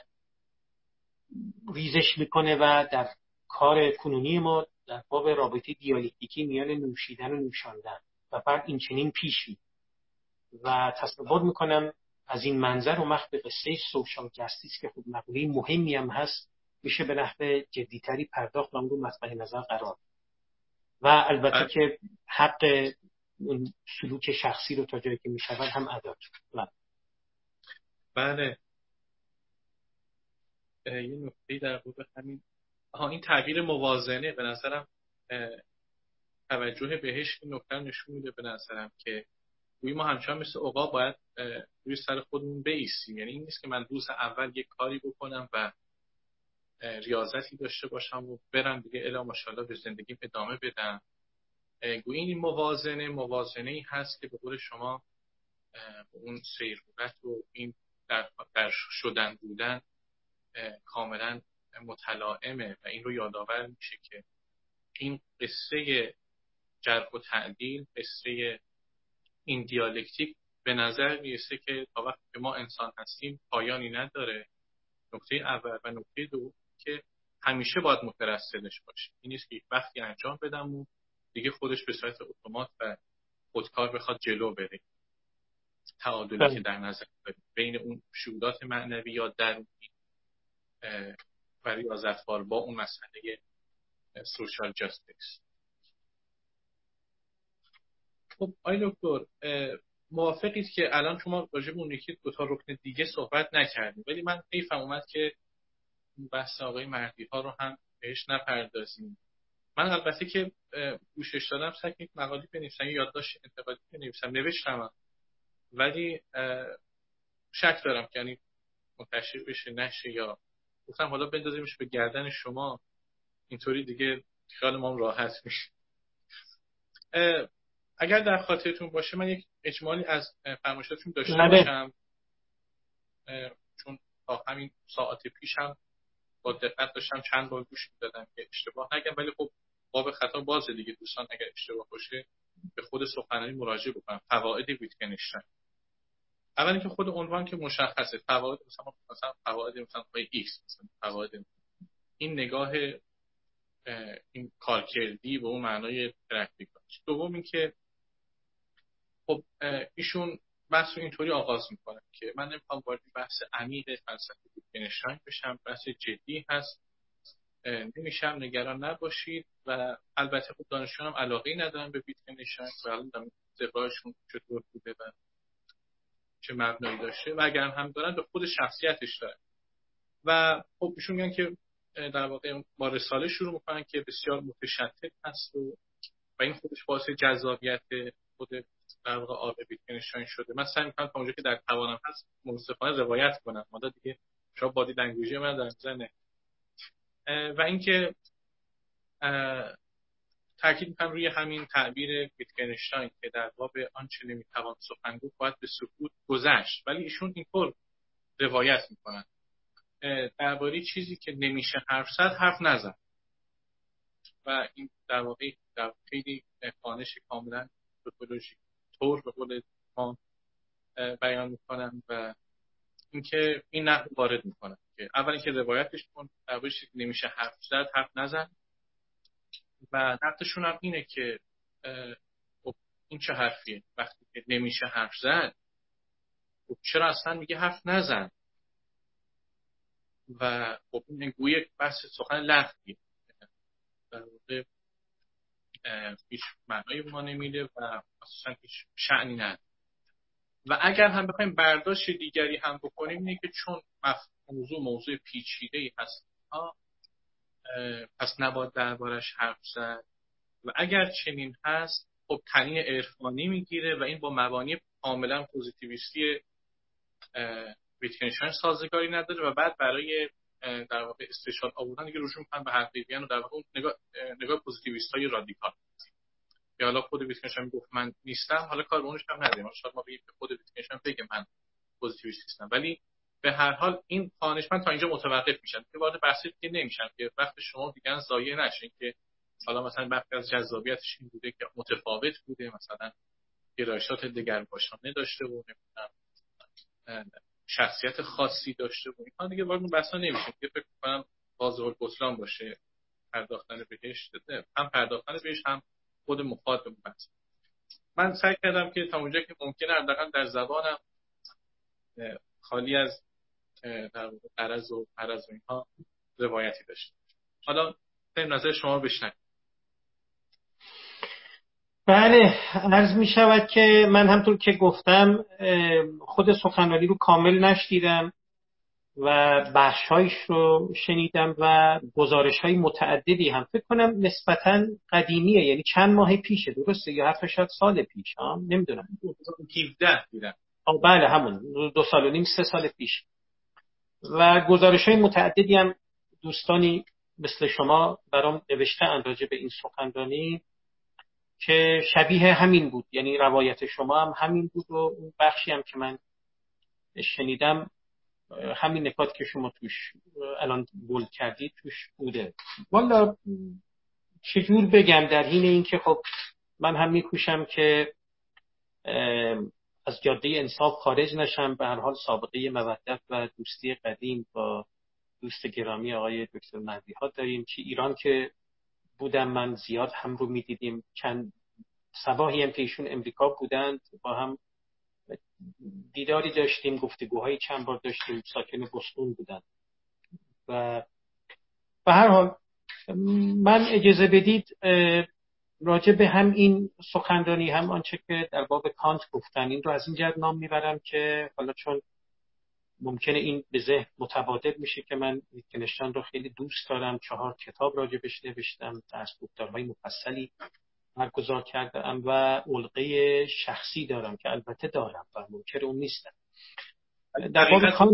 ریزش میکنه و در کار کنونی ما در باب رابطه دیالکتیکی میان نوشیدن و نوشاندن و بعد این چنین پیشی و تصور میکنم از این منظر و مخ به قصه سوشال جستیس که خود مقوله مهمی هم هست میشه به نحو جدیتری پرداخت و اون رو مطرح نظر قرار و البته که حق اون سلوک شخصی رو تا جایی که میشود هم ادا کرد. بله یه نکته در باب همین ها این تعبیر موازنه به نظرم توجه بهش این نکته نشون میده به نظرم که روی ما همچنان مثل عقاب باید روی سر خودمون بایستیم. یعنی این نیست که من روز اول یک کاری بکنم و ریاضتی داشته باشم و برم دیگه الا ماشاءالله به زندگیم ادامه بدم. گویا این موازنه موازنه ای هست که به قول شما اون سیرورت و این در, در شدن بودن کاملا متلائمه و این رو یادآور میشه که این قصه جرح و تعدیل، قصه این دیالکتیک به نظر میرسه که تا وقتی که ما انسان هستیم پایانی نداره. نکته اول و نکته دوم که همیشه باید مترصدش باشه. این نیست که وقتی انجام بدم و دیگه خودش به صورت اتومات و خودکار بخواد جلو بره. تعادلی که در نظر داریم بین اون شهودات معنوی یا درونی و ریاضت‌وار با اون مسئله سوشال جاستیس. خب آی دکتر موافقید که الان شما راجع به اون یکی دو تا رکن دیگه صحبت نکردیم، ولی من حیفم اومد که بحث آقای مهدی ها رو هم بهش نپردازیم. من البته که گوشش دادم سعی کردم مقاله بنویسم یا یادداشت انتقادی بنویسم، نوشتم، ولی شک دارم که یعنی منتشر بشه نشه، یا گفتم حالا بندازیمش به گردن شما، اینطوری دیگه خیال ما راحت میشه. اگر در خاطرتون باشه من یک اجمالی از فرمایشاتون داشته باشم، چون تا همین ساعت پیش هم با دقت داشتم چند بار گوش میدادم که اشتباه نگم، ولی خب باب خطا بازه دیگه. دوستان اگر اشتباه باشه به خود سخنرانی مراجعه بکنم. فواید ویتگنشتاین، اولی که خود عنوان که مشخصه، فواید مثلا مثلا فواید مثلا ایکس، مثلا فواید این نگاه این کارکردی به اون معنای پرکتیکال. دوم این که خب ایشون بحث رو اینطوری آغاز میکنه که من نمیخوام وارد بحث عمیق فلسفه ویتگنشتاین بشم، بحث جدی هست، نمیشم، نگران نباشید. و البته خب دانشجویان هم علاقه‌ای ندارن به ویتگنشتاین و الان دفاعشون چطور بوده و چه مبنایی داشته، و اگر هم دارن به خود شخصیتش داره. و خب ایشون میگن که در واقع با رساله شروع میکنن که بسیار متشتت هست و و این خودش باعث جذابیت خود در واقع آب ویتگنشتاین شده. من سعی میکنم تا اونجا که در توانم هست منصفانه روایت کنم، مادا دیگه شما بادی لنگویج من در نظر نه. و اینکه تاکید میکنم روی همین تعبیر ویتگنشتاین که در باب آنچه نمیتوان سخن گفت باید به سکوت گذشت، ولی ایشون اینطور روایت میکنن درباره چیزی که نمیشه حرف زد حرف نزن، و این در واقع در خیلی خوانش کاملا توتولوژیک طور به قول ما بیان میکنن و اینکه این نقد وارد میکنن که اولی که روایتش کن درباره چیزی که نمیشه حرف زد حرف نزن، و نقدشون هم اینه که خب این چه حرفیه وقتی که نمیشه حرف زد، خب چرا اصلا میگه حرف نزن؟ و خب این گویه بحث سخن لغویه، در واقع هیچ معنایی ما نمیده و اصلا هیچ شأنی نداره. و اگر هم بخوایم برداشت دیگری هم بکنیم اینه که چون موضوع موضوع پیچیده‌ای هست ها، پس نباید دربارش حرف زد، و اگر چنین هست خب طنین عرفانی میگیره و این با مبانی کاملا پوزیتیویستی ویتگنشتاین سازگاری نداره، و بعد برای در واقع استشهاد آوردن دیگه رجوع میکنن به هردیویان و در واقع نگاه نگاه پوزیتیویستای رادیکال. یا حالا خود ویتگنشتاین گفت من نیستم، حالا کار به اونش هم نداریم، شاید ما بگیم که خود ویتگنشتاین بگه من پوزیتیویست نیستم، ولی به هر حال این خوانش من تا اینجا متوقف میشم که وارد بحثی دیگه نمیشم که وقت شما دیگه ضایع نشه که حالا مثلا بخشی از جذابیتش این بوده که متفاوت بوده، مثلا گرایشات دگرباشانه داشته و نمیدونم شخصیت خاصی داشته بود. اینها دیگه وارد بحثا نمیشه. دیگه فکر کنم واضح البطلان باشه پرداختن بهش، هم پرداختن بهش هم خود مخاطب بحث. من سعی کردم که تا اونجا که ممکنه حداقل در زبانم خالی از در عرض و عرض و اینها روایتی داشته. حالا این نظر شما بشنوید. بله، عرض می شود که من همطور که گفتم خود سخنرانی رو کامل نشنیدم و بخشایش رو شنیدم و گزارش های متعددی هم فکر کنم نسبتاً قدیمیه، یعنی چند ماه پیشه، درسته؟ یا حتی شاید سال پیش، ها نمیدونم. هفده دیدم. بله همون دو سال و نیم سه سال پیش. و گزارش های متعددی هم دوستانی مثل شما برام نوشته‌اند راجع به این سخنرانی که شبیه همین بود، یعنی روایت شما هم همین بود و اون بخشی هم که من شنیدم همین نکات که شما توش الان بولد کردید توش بوده. والا چجور بگم در حین این که خب من هم میکوشم که از جاده انصاف خارج نشم. به هر حال سابقه مودت و دوستی قدیم با دوست گرامی آقای دکتر مهدی ها داریم که ایران که بودم من زیاد هم رو میدیدیم. چند صباحی هم که ایشون امریکا بودند با هم دیداری داشتیم، گفتگوهای چند بار داشتیم. ساکن بوستون بودند و به هر حال من اجازه بدید راجع به هم این سخنرانی هم آنچه که در باب کانت گفتن این رو از این جهت نام میبرم که حالا چون ممکنه این به ذهن متبادر میشه که من ویتگنشتاین رو خیلی دوست دارم، چهار کتاب راجع بهش نوشتم، دست‌گفتارهای مفصلی برگزار کردم و علقه شخصی دارم که البته دارم و منکر اون نیستم. در باب کانت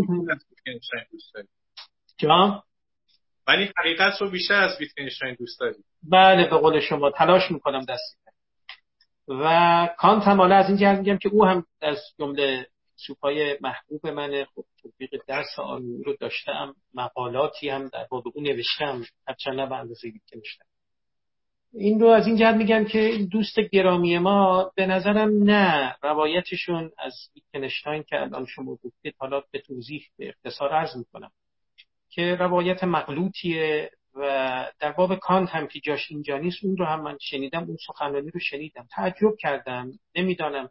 جان ولی حقیقت رو بیشتر از ویتگنشتاین دوست دارم. بله به قول شما تلاش میکنم دستی. و کانت هم حالا از این جهت میگم که او هم از جمله سوپای محبوب منه. خب تطبیق درس آن رو داشتم، مقالاتی هم در باب او نوشتم، هرچند نه به اندازه ویتگنشتاین. این رو از این جهت میگم که دوست گرامی ما به نظرم نه روایتشون از ویتگنشتاین که الان شما گفتید، حالا به توضیح به اختصار عرض میکنم که روایت مغلوطیه. و در باب کانت هم که جاش اینجا نیست اون رو هم من شنیدم، اون سخنرانی رو شنیدم، تعجب کردم. نمیدانم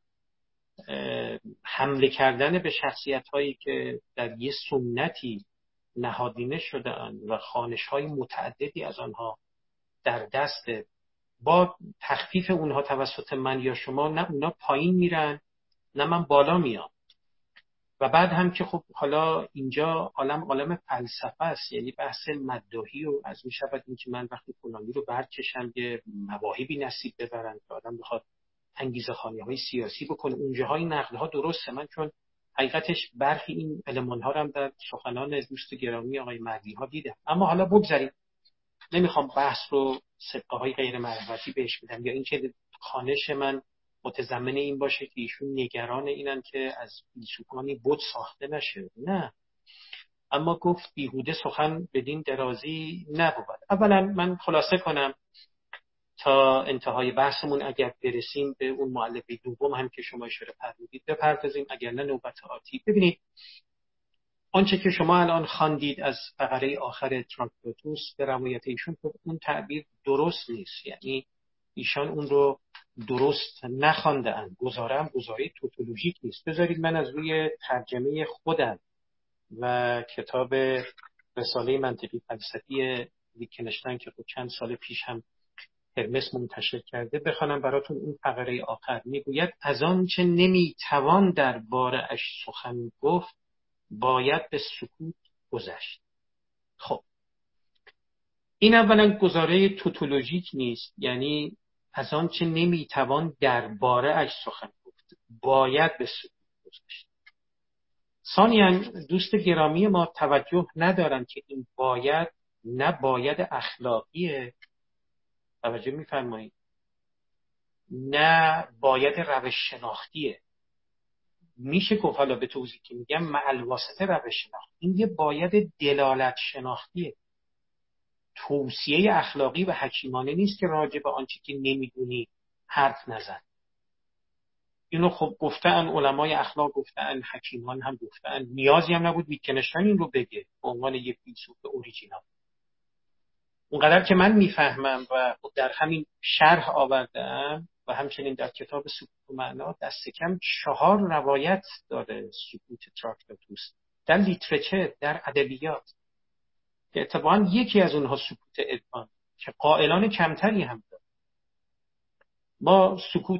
حمله کردن به شخصیت هایی که در یه سنتی نهادینه شده‌اند و خوانش های متعددی از آنها در دست، با تخفیف اونها توسط من یا شما، نه اونا پایین میرن نه من بالا میام. و بعد هم که خب حالا اینجا عالم عالم فلسفه است، یعنی بحث مداحی و از می شود این که من وقتی فلانی رو برکشم یه مواهبی نصیب ببرن که آدم بخواد انگیزه خانه های سیاسی بکنه، اونجاهای نقدها درسته. من چون حقیقتش برخی این المان ها رو هم در سخنان دوست گرامی آقای مهدی ها دیدم. اما حالا بگذاریم، نمیخوام بحث رو سبقه های غیر معرفتی بهش بدم یا اینکه خوانش من متضمن این باشه که ایشون نگران اینن که از فیلسوفانی بت ساخته نشه. نه، اما گفت بیهوده سخن بدین درازی نبود. اولا من خلاصه کنم تا انتهای بحثمون اگر برسیم به اون مؤلفه دوم هم که شما اشاره فرمودید بپردازیم، اگر نه نوبت آتی. ببینید آنچه که شما الان خواندید از فقره آخر تراکتاتوس به روایت ایشون، اون تعبیر درست نیست، یعنی ایشان اون رو درست نخوانده‌اند. گزاره هم گزاره توتولوژیک نیست. بذارید من از روی ترجمه خودم و کتاب رساله منطقی فلسفی ویتگنشتاین که خود چند سال پیش هم هرمس منتشر کرده بخوانم براتون. اون فقره آخر میگوید از آنچه نمیتوان در بارش سخن گفت باید به سکوت گذشت. خب این اولا گزاره توتولوژیک نیست، یعنی از آنچه نمیتوان درباره اش سخن گفت باید به سکوت گذشت. ثانیاً دوست گرامی ما توجه ندارن که این باید نه باید اخلاقیه، توجه میفرمایید، نه باید روش شناختیه. میشه گفت حالا به توضیح که میگم معل واسطه روش شناخت، این یه باید دلالت شناختیه. توصیه اخلاقی و حکیمانه نیست که راجع به آنچه که نمیدونی حرف نزن. اینو خب گفتن علمای اخلاق، گفتن حکیمان هم گفتن، نیازی هم نبود ویتکنشتاین این رو بگه به عنوان یک فیلسوف اوریجینال. اونقدر که من میفهمم و در همین شرح آوردم و همچنین در کتاب سکوت و معنا دست کم چهار روایت داره سکوت تراکتاتوس در لیترچر، در ادبیات، که اتفاقا یکی از اونها سکوت ادوان که قائلان کمتری هم داره. ما سکوت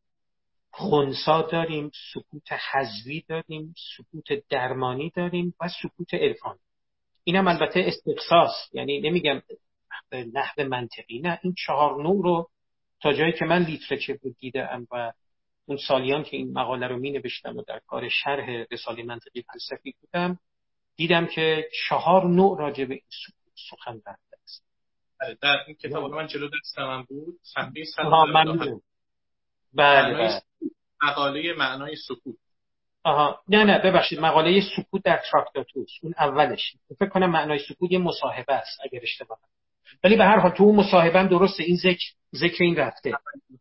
خنثی داریم، سکوت حذوی داریم، سکوت درمانی داریم و سکوت عرفانی. اینم البته استقصاص، یعنی نمیگم به نحو منطقی، نه، این چهار نوع رو تا جایی که من لیترچر رو دیدم و اون سالیان که این مقاله رو می نوشتم و در کار شرح رساله منطقی فلسفی بودم، دیدم که چهار نوع راجع به این سکوت سخن رفته است. در این کتاب من جلو دستم هم بود، صفحه صد و نود و هفت. بله بله. مقاله معنای سکوت. آها نه نه ببخشید، مقاله سکوت در تراکتاتوس اون اولش، فکر کنم معنای سکوت یه مصاحبه است اگر اشتباه نکنم، ولی به هر حال تو اون مصاحبه هم درسته این ذکر ذکر این رفته.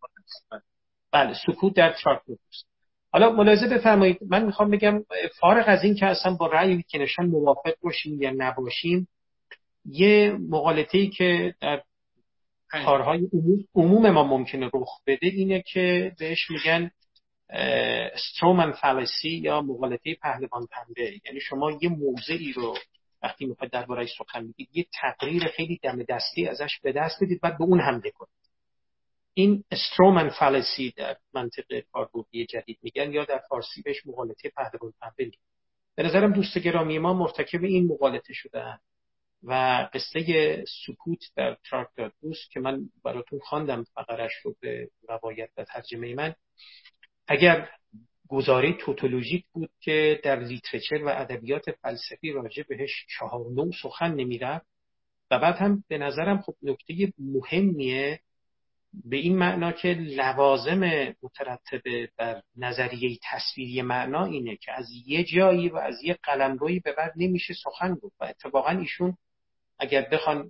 بله، سکوت در تراکتاتوس. حالا ملاحظه بفرمایید، من میخوام بگم فارغ از این که اصلا با رأی ویتکنشتاین موافق باشیم یا نباشیم، یه مغالطه‌ای که در کارهای عموم, عموم ما ممکنه رخ بده اینه که بهش میگن استرومن فالسی یا مغالطه پهلوان پنبه. یعنی شما یه موضعی رو وقتی میخواید درباره‌اش سخن بگید، یه تقریر خیلی دم دستی ازش به دست بدید بعد به اون حمله کنید. این استرومن فالسی در منطق کاربردی جدید میگن، یا در فارسی بهش مغالطه پهلوان پنبه میگن. به نظرم دوست گرامی ما مرتکب این مغالطه شدن و قصه سکوت در تراکتاتوس که من براتون خواندم فقرش رو به روایت و ترجمه من، اگر گزاره توتولوژیک بود که در لیترچر و ادبیات فلسفی راجع بهش چهار نوع سخن نمیرفت، و بعد هم به نظرم خب نکته مهمیه به این معنا که لوازم مترتبه بر نظریه تصویری معنا اینه که از یه جایی و از یه قلمرویی به بعد نمیشه سخن گفت. و اتفاقا ایشون اگر بخوان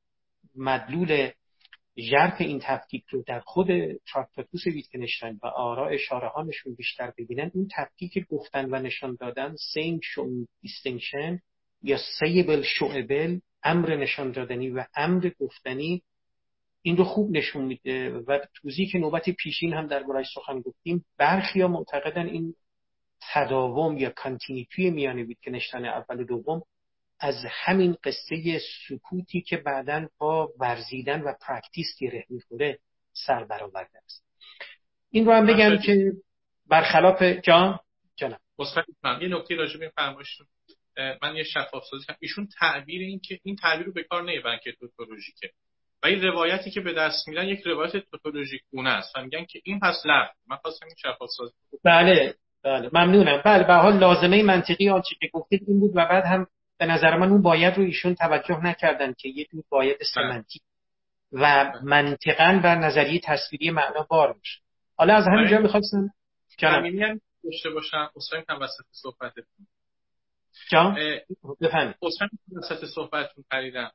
مدلول ژرف این تفکیک رو در خود تراکتاتوس ویتکنشتاین و آراء اشاره‌هاشون بیشتر ببینن، این تفکیک گفتن و نشان دادن، سین شون دیستینکشن یا سیبل شوئبل، امر نشان دادنی و امر گفتنی، این رو خوب نشون میده. و توضیحی که نوبت پیشین هم درباره‌اش سخن گفتیم، برخیا معتقدن این تداوم یا کانتینیتی میان ویتکنشتاین اول و دوم از همین قصه سکوتی که بعداً با ورزیدن و پرکتیس گره میخوره سر برآورده است. این رو هم بگم که برخلاف جان جانم مصطفی، یه نکته راجع به این فرمایشتون من یه شفاف سازی کنم. ایشون تعبیر این که این تعبیر رو به کار نمیبرن که توتولوژیکه، و این روایتی که به دست میدن یک روایت توتولوژیک گونه است و میگن که این پس لغو. من خواستم این شفاف سازی کنم. بله بله ممنونم. بله به حال لازمه منطقی آنچه که گفتید این بود، و بعد هم به نظر من اون باید رو ایشون توجه نکردن که یه جور باید سمنتیک و منطقاً بر نظریه تصویری معنا بار میشه. حالا از همینجا می‌خواستم جانم داشته باشم اصلا کم وسط صحبتتون جان بفهم اصلا وسط صحبتتون پریدم.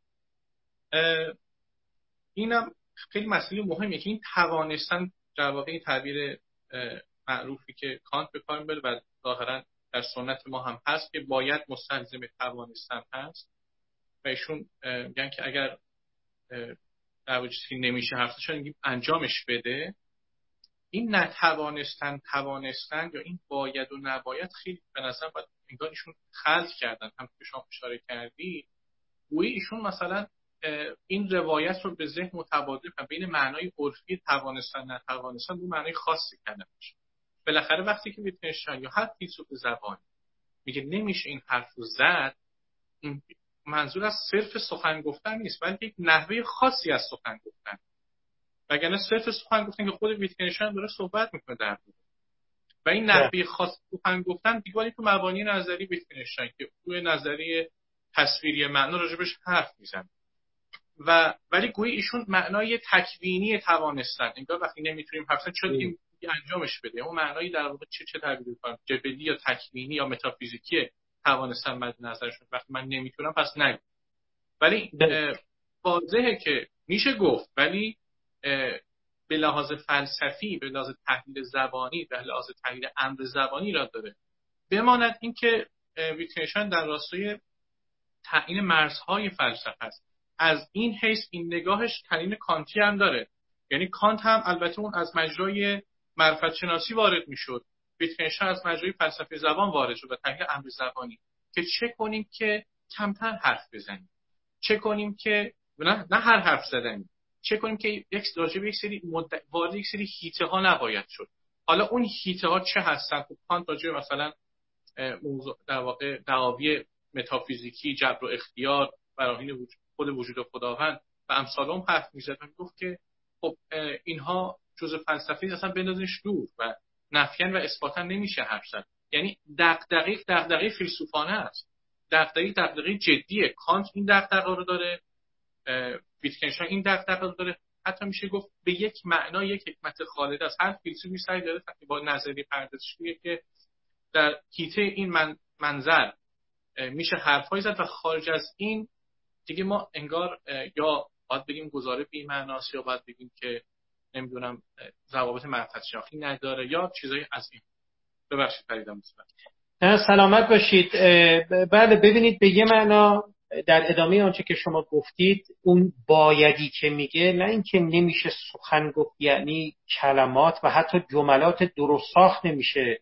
اینم خیلی مسئله مهمه که این توانستن، در واقع این تعبیر معروفی که کانت به کار میبره و ظاهرا در سنت ما هم هست که باید مستلزم توانستن هست، و ایشون میگن که اگر در واقع چیزی نمیشه حرفش میگیم انجامش بده. این نتوانستن توانستن یا این باید و نباید خیلی به نظر باید انگار ایشون خلط کردن. هم که شما اشاره کردی گویی ایشون مثلا این روایت رو به ذهن متبادل کردن بین معنای عرفی توانستن نتوانستن به معنای خاصی کردن. بالاخره وقتی که ویتکنشتاین یا هر فیلسوف زبانی میگه نمیشه این حرف رو زد، منظور از صرف سخن گفتن نیست، بلکه یک نحوه خاصی از سخن گفتن. وگرنه صرف سخن گفتن که خود ویتکنشتاین داره صحبت میکنه در مورد و این نحوه خاص سخن گفتن دیگه تو مبانی نظری ویتکنشتاین که توی نظریه تصویری معنا راجبش حرف میزنه، و ولی گویی ایشون معنای تکوینی توانستن انگار وقتی نمیتونیم حرف بزنیم چرا این انجامش بده، اون معنایی در واقع چه چه تعبیر کنم جبلی یا تکوینی یا متافیزیکی توانستن مد نظرشون وقتی من نمیتونم پس نگو. ولی واضحه که میشه گفت، ولی به لحاظ فلسفی، به لحاظ تحلیل زبانی، به لحاظ تحلیل امر زبانی ایراد داره. بماند اینکه ویتگنشتاین در راستای تعیین مرزهای فلسفه است. از این حیث این نگاهش تعیین کانتی هم داره. یعنی کانت هم البته اون از مجرای معرفت شناسی وارد میشد، ویتگنشتاین از مجرای فلسفه زبان وارد شد و تحلیل امر زبانی، که چه کنیم که کمتر حرف بزنیم، چه کنیم که نه نه هر حرف زدنی، چه کنیم که یک راجع به یک سری مد... وارد یک سری هیته ها نباید شد. حالا اون هیته ها چه هستن؟ خب کانت راجع به مثلا موضوع در واقع دعاوی متافیزیکی، جبر و اختیار، براهین وجود خود وجود خداوند و امثال اون حرف میزد و میگفت که خب اینها جزء فلسفه اصلا بندازش دور و نفیان و اثباتن نمیشه حرف زد. یعنی دغدغه دغدغه فیلسوفانه است، دغدغه دغدغه جدیه. کانت این دغدغه رو داره، ویتگنشتاین این دغدغه رو داره. حتی میشه گفت به یک معنا یک حکمت خالده است. هر فیلسوفی سعی داره با نظریه پردازشی که در حیطه این من منظر میشه حرفایی زد و خارج از این دیگه ما انگار یا باید بگیم گزاره بی معناست، یا باید بگیم که نمیدونم ضوابط معرفت شناختی نداره، یا چیزایی از این. ببخشید پریدم مثلا. نه سلامت باشید. بله ببینید، به یه معنا در ادامه آنچه که شما گفتید، اون بایدی که میگه، نه اینکه نمیشه سخن گفت، یعنی کلمات و حتی جملات درست ساخت نمیشه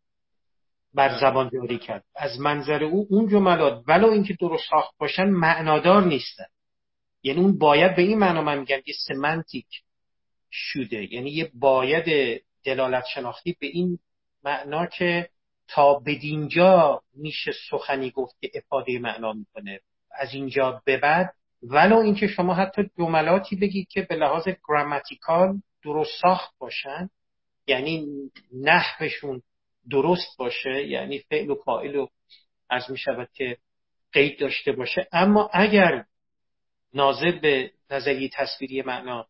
بر زبان جاری کرد. از منظر او اون جملات ولو اینکه درست ساخت باشن معنادار نیستن. یعنی اون باید به این معنا من میگم که سمنتیک شده، یعنی یه باید دلالت شناختی به این معنا که تا بدینجا میشه سخنی گفت که افاده معنا میکنه، از اینجا به بعد ولو اینکه شما حتی جملاتی بگید که به لحاظ گراماتیکال درست ساخت باشن، یعنی نحوشون درست باشه، یعنی فعل و فاعل و عرض می شود که قید داشته باشه، اما اگر ناظر به نظریه تصویری معنا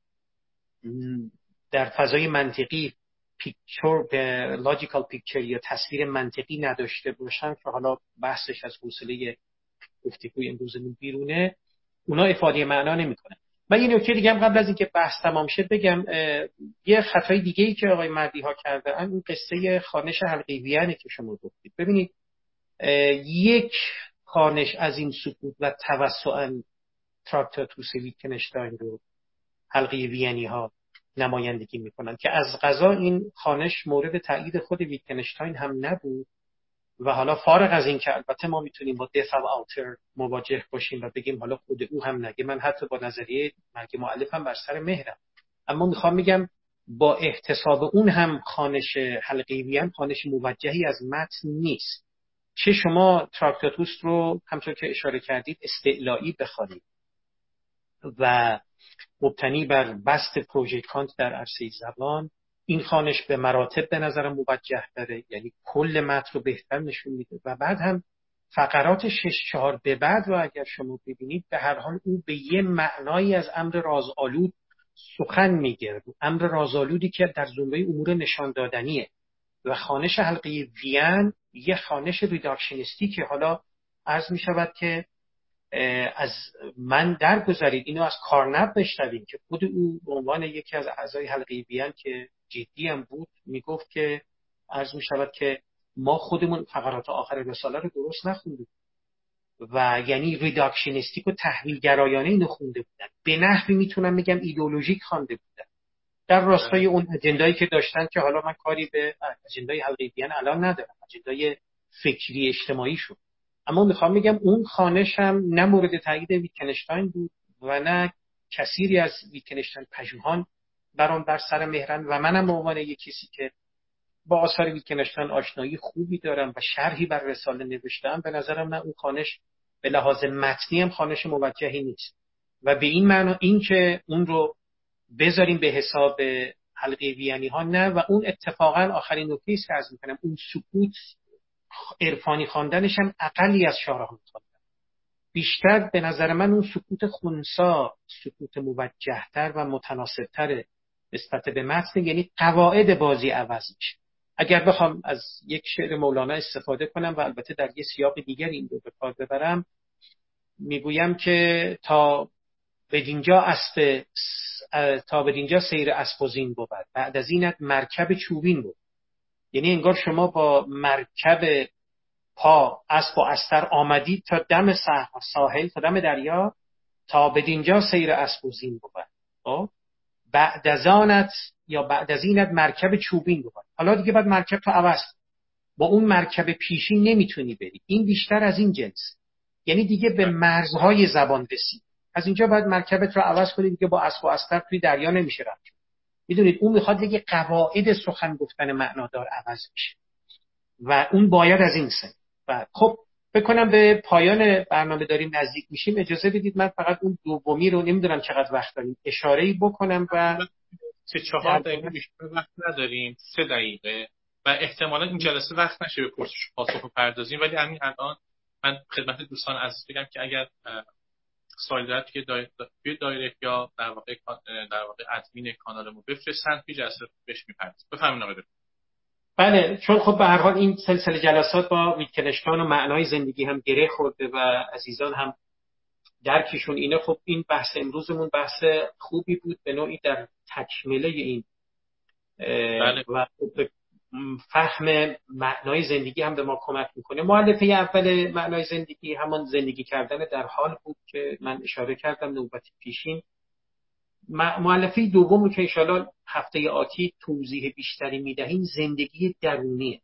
در فضای منطقی پیکچر لاجیکال پیکچر یا تصویر منطقی نداشته باشن، که حالا بحثش از حوصله گفتگوی امروزمون بیرونه، اونا افاده معنا نمیکنن. من یه نکته دیگه هم قبل از اینکه بحث تمام شه بگم. یه خطای دیگه‌ای که آقای مردی ها کرده ان، این قصه خوانش حلقه وینه که شما گفتید. ببینید، یک خوانش از این سکوت و توسعاً تراکتاتوس ویتگنشتاین رو حلقه وینی ها نمایندگی میکنن، که از قضا این خوانش مورد تایید خود ویتگنشتاین هم نبود. و حالا فارغ از این که البته ما میتونیم با دف و آلتر مواجه باشیم و بگیم حالا خود او هم نگه، من حتی با نظریه مرگ مؤلف هم بر سر مهرم، اما میخوام میگم با احتساب اون هم خوانش حلقه وین خوانش موجهی از متن نیست. چه شما تراکتاتوس رو همونطور که اشاره کردید استعلایی بخوانید و مبتنی بر بست پروژه کانت در عرصه زبان، این خوانش به مراتب به نظرم موجه داره، یعنی کل متن رو بهتر نشون میده. و بعد هم فقرات شش چهار به بعد رو اگر شما ببینید، به هر حال او به یه معنایی از امر رازآلود سخن میگه، امر رازآلودی که در زمره امور نشان دادنیه. و خوانش حلقه وین یه خوانش ریداکشنیستی که حالا عرض میشود که از من درگذارید، اینو از کارنب بشنوید که خود او به عنوان یکی از اعضای حلقه وین که جدی هم بود میگفت که عرض میشود که ما خودمون فقرات آخر رساله رو درست نخوندیم و یعنی ریداکشنیستیک و تحویل گرایانه اینو خونده بودن، به نحوی میتونم بگم ایدئولوژیک خوانده بودن در راستای اون اجندایی که داشتن، که حالا من کاری به اجندای حلقه وین الان ندارم، اجندای فکری اجتماعی شد. اما میخوام میگم اون خوانش هم نه مورد تایید ویتگنشتاین بود و نه کثیری از ویتگنشتاین پژوهان برام بر سر مهرن، و منم به عنوان یک کسی که با آثار ویتگنشتاین آشنایی خوبی دارم و شرحی بر رساله نوشتم، به نظرم نه اون خوانش به لحاظ متنی هم خوانش موجهی نیست. و به این معنی این که اون رو بذاریم به حساب حلقه وینی ها نه. و اون اتفاقا آخرین نکته است که عرض میکنم، اون سکوت عرفانی خواندنش هم اقلی از شاهراه خواندن. بیشتر به نظر من اون سکوت خنثی، سکوت موجه‌تر و متناسب‌تر نسبت به متن، یعنی قواعد بازی عوض میشه. اگر بخوام از یک شعر مولانا استفاده کنم و البته در یه سیاق دیگر این رو به کار ببرم، میگویم که تا بدینجا اسب تا به اینجا سیر اسب و زین بود، بعد از اینت مرکب چوبین بود. یعنی انگار شما با مرکب پا اسب و استر آمدید تا دم ساحل، تا دم دریا، تا به اینجا سیر اسب و زین بود. خب بعد از آنت یا بعد از اینت مرکب چوبین بود. حالا دیگه بعد مرکب تو عوض، با اون مرکب پیشین نمیتونی بری، این بیشتر از این جنس، یعنی دیگه به مرزهای زبان رسید. از اینجا باید مرکبت رو عوض کنید، دیگه با اسب و استر توی دریا نمیشه رفت. میدونید اون میخواد دیگه قواعد سخن گفتن معنادار عوض میشه و اون باید از این سن. و خب بکنم به پایان برنامه داریم نزدیک میشیم، اجازه بدید من فقط اون دومی رو، نمیدونم چقدر وقت داریم، اشاره‌ای بکنم و سه چهار دقیقه بیشتر وقت نداریم، سه دقیقه و احتمالا این جلسه وقت نشه به پرسش پاسخ بپردازیم، ولی همین الان من خدمت دوستان عزیز بگم که اگر سوالی دارید که توی دایرکت یا در واقع در واقع ادمین کانالمون بفرستن، توی جلسه بهش میپردازیم. بفرمایید آقای دکتر. بله، چون خب به هر حال این سلسله جلسات با ویتکنشتاین و معنای زندگی هم گره خورده و عزیزان هم درکشون اینه. خب این بحث امروزمون بحث خوبی بود، به نوعی در تکمله این بله. و فهم معنای زندگی هم به ما کمک میکنه. مؤلفه اول معنای زندگی همان زندگی کردن در حال بود که من اشاره کردم نوبت پیشین. مؤلفه دوم رو که انشاءالله هفته آتی توضیح بیشتری میدهیم زندگی درونیه.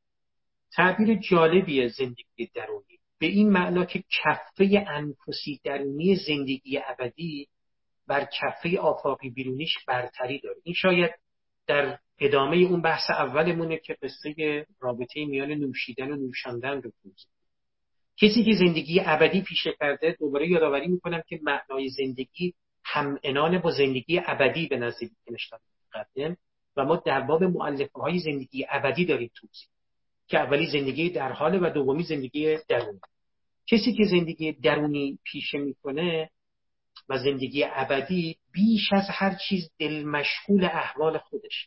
تعبیر جالبیه زندگی درونی، به این معنا که کفه انفسی درونی زندگی ابدی بر کفه آفاقی بیرونیش برتری داره. این شاید در ادامه اون بحث اولمونه که قصه رابطه میان نوشیدن و نوشاندن رو توضیح. کسی که زندگی ابدی پیشه کرده، دوباره یادآوری میکنم که معنای زندگی هم انان با زندگی ابدی به نزد ویتکنشتاین مقدم و ما در باب مؤلفه های زندگی ابدی داریم توضیح که اولی زندگی در حال و دومی زندگی درونی. کسی که زندگی درونی پیشه میکنه و زندگی ابدی، بیش از هر چیز دل مشغول احوال خودش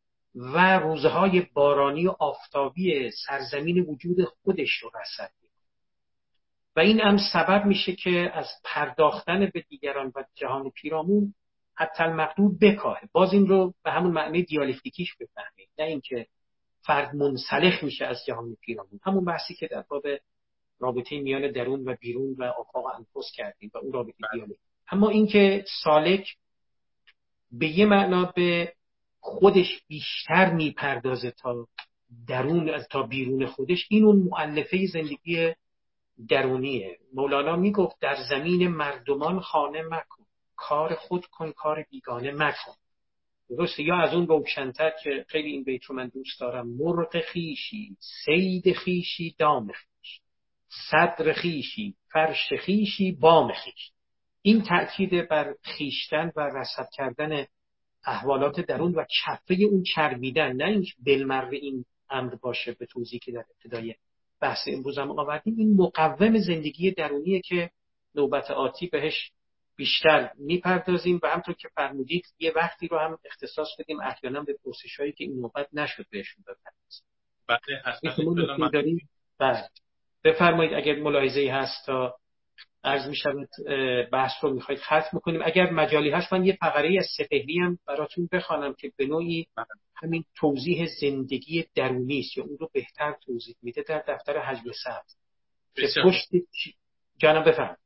و روزهای بارانی و آفتابی سرزمین وجود خودش رو رصد میکنه و این هم سبب میشه که از پرداختن به دیگران و جهان پیرامون حتی المقدور بکاهه. باز این رو به همون معنی دیالکتیکیش بفهمید، نه اینکه فرد منسلخ میشه از جهان پیرامون. همون بحثی که در باب رابطه میان درون و بیرون و آفاق انفس کردیم و اون رابطه دیالکتیک. اما اینکه سالک به یه معنا به خودش بیشتر میپردازه تا درون از تا بیرون خودش، این اون مؤلفه زندگی درونیه. مولانا میگفت در زمین مردمان خانه مکن، کار خود کن کار بیگانه مکن. درسته؟ یا از اون روشن‌تر که خیلی این بیت رو من دوست دارم، مرغ خیشی صید خیشی دام خیش، صدر خیشی فرش خیشی بام خیش. این تأکید بر خیشتن و رصد کردن احوالات درون و کفه اون چربیدن، نه اینکه بالمره این امر باشه به توضیحی که در ابتدای بحث امروز هم آوردیم. این مقوم زندگی درونیه که نوبت آتی بهش بیشتر میپردازیم و همطور که فرمودید یه وقتی رو هم اختصاص بدیم احیانا به پرسش‌هایی که این نوبت نشد بهشون بپردازیم. بله حتما. بله بفرمایید اگر ملاحظه‌ای هست تا عرض می‌شود بحث رو می‌خواید ختم کنیم. اگر مجالی هست من یه فقره از سپهری هم براتون بخوانم که به نوعی همین توضیح زندگی درونی است یا اون رو بهتر توضیح میده در دفتر حجم سبز. پشت جانم بفرمایید.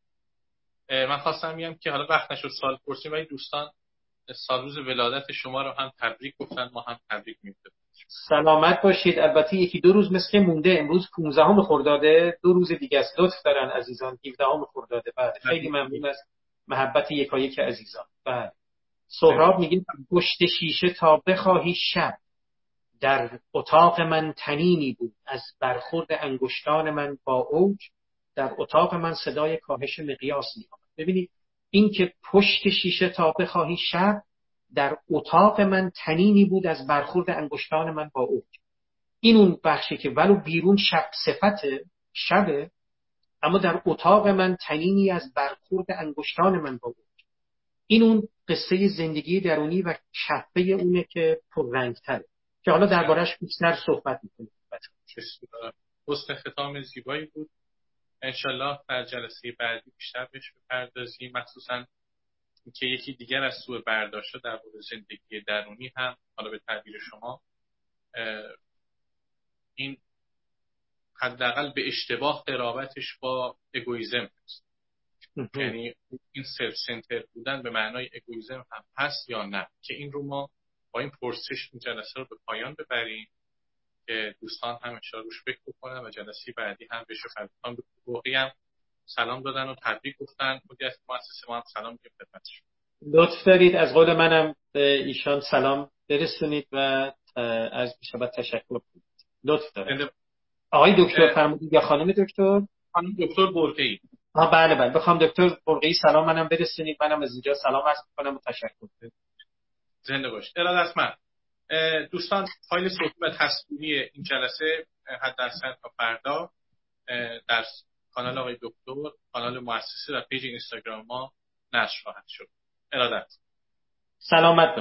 من خواستم بگم که حالا وقت نشد سال پرسیم، ولی دوستان سال روز ولادت شما رو هم تبریک گفتن، ما هم تبریک میگیم. سلامت باشید. البته یکی دو روز مثل مونده، امروز پانزدهم خرداده، دو روز دیگه است. لطف دارن عزیزان. هفدهم خرداده. بعد خیلی ممنون از محبت یکایک عزیزان. بعد سهراب میگه پشت شیشه تا بخواهی شب، در اتاق من تنینی بود از برخورد انگشتان من با اوج، در اتاق من صدای کاهش مقیاس می‌آمد. ببینید این که پشت شیشه تا بخواهی شب، در اتاق من تنینی بود از برخورد انگشتان من با اوج. این اون بخشی که ولو بیرون شب صفت شبه، اما در اتاق من تنینی از برخورد انگشتان من با اوج. این اون قصه زندگی درونی و کفه اونه که پررنگ‌تره که حالا دربارش بیشتر صحبت می‌کنیم. حسن ختام زیبایی بود. انشالله در جلسه بعدی بیشتر بهش بپردازیم، مخصوصا که یکی دیگر از سوء برداشت‌ها در مورد زندگی درونی هم حالا به تعبیر شما این حداقل به اشتباه قرابتش با اگویزم هست. یعنی این سلف سنتر بودن به معنای اگویزم هم هست یا نه، که این رو ما با این پرسش این جلسه رو به پایان ببریم که دوستان هم اشاره روش فکر بکنن و جلسه بعدی هم بشه فرضان به واقعی هم سلام دادن و تبریک گفتن. مدیر مؤسسه ما هم سلام میگیم خدمتشون. لطف دارید از قول منم به ایشان سلام برسونید و از بی‌شبت تشکر کنید. لطف دارید. آقای دکتر فرمودید یا خانم دکتر؟ خانم دکتر برقی. آه بله بله، بخوام دکتر برقی سلام منم برسونید، منم از اینجا سلام عرض می‌کنم و تشکر کنم. زنده باشید. ارادتمند. دوستان فایل صوتی و تصویری این جلسه حداکثر تا فردا در کانال آقای دکتر، کانال مؤسسه و پیج اینستاگرام ما نشر خواهد شد. ارادت. سلامت.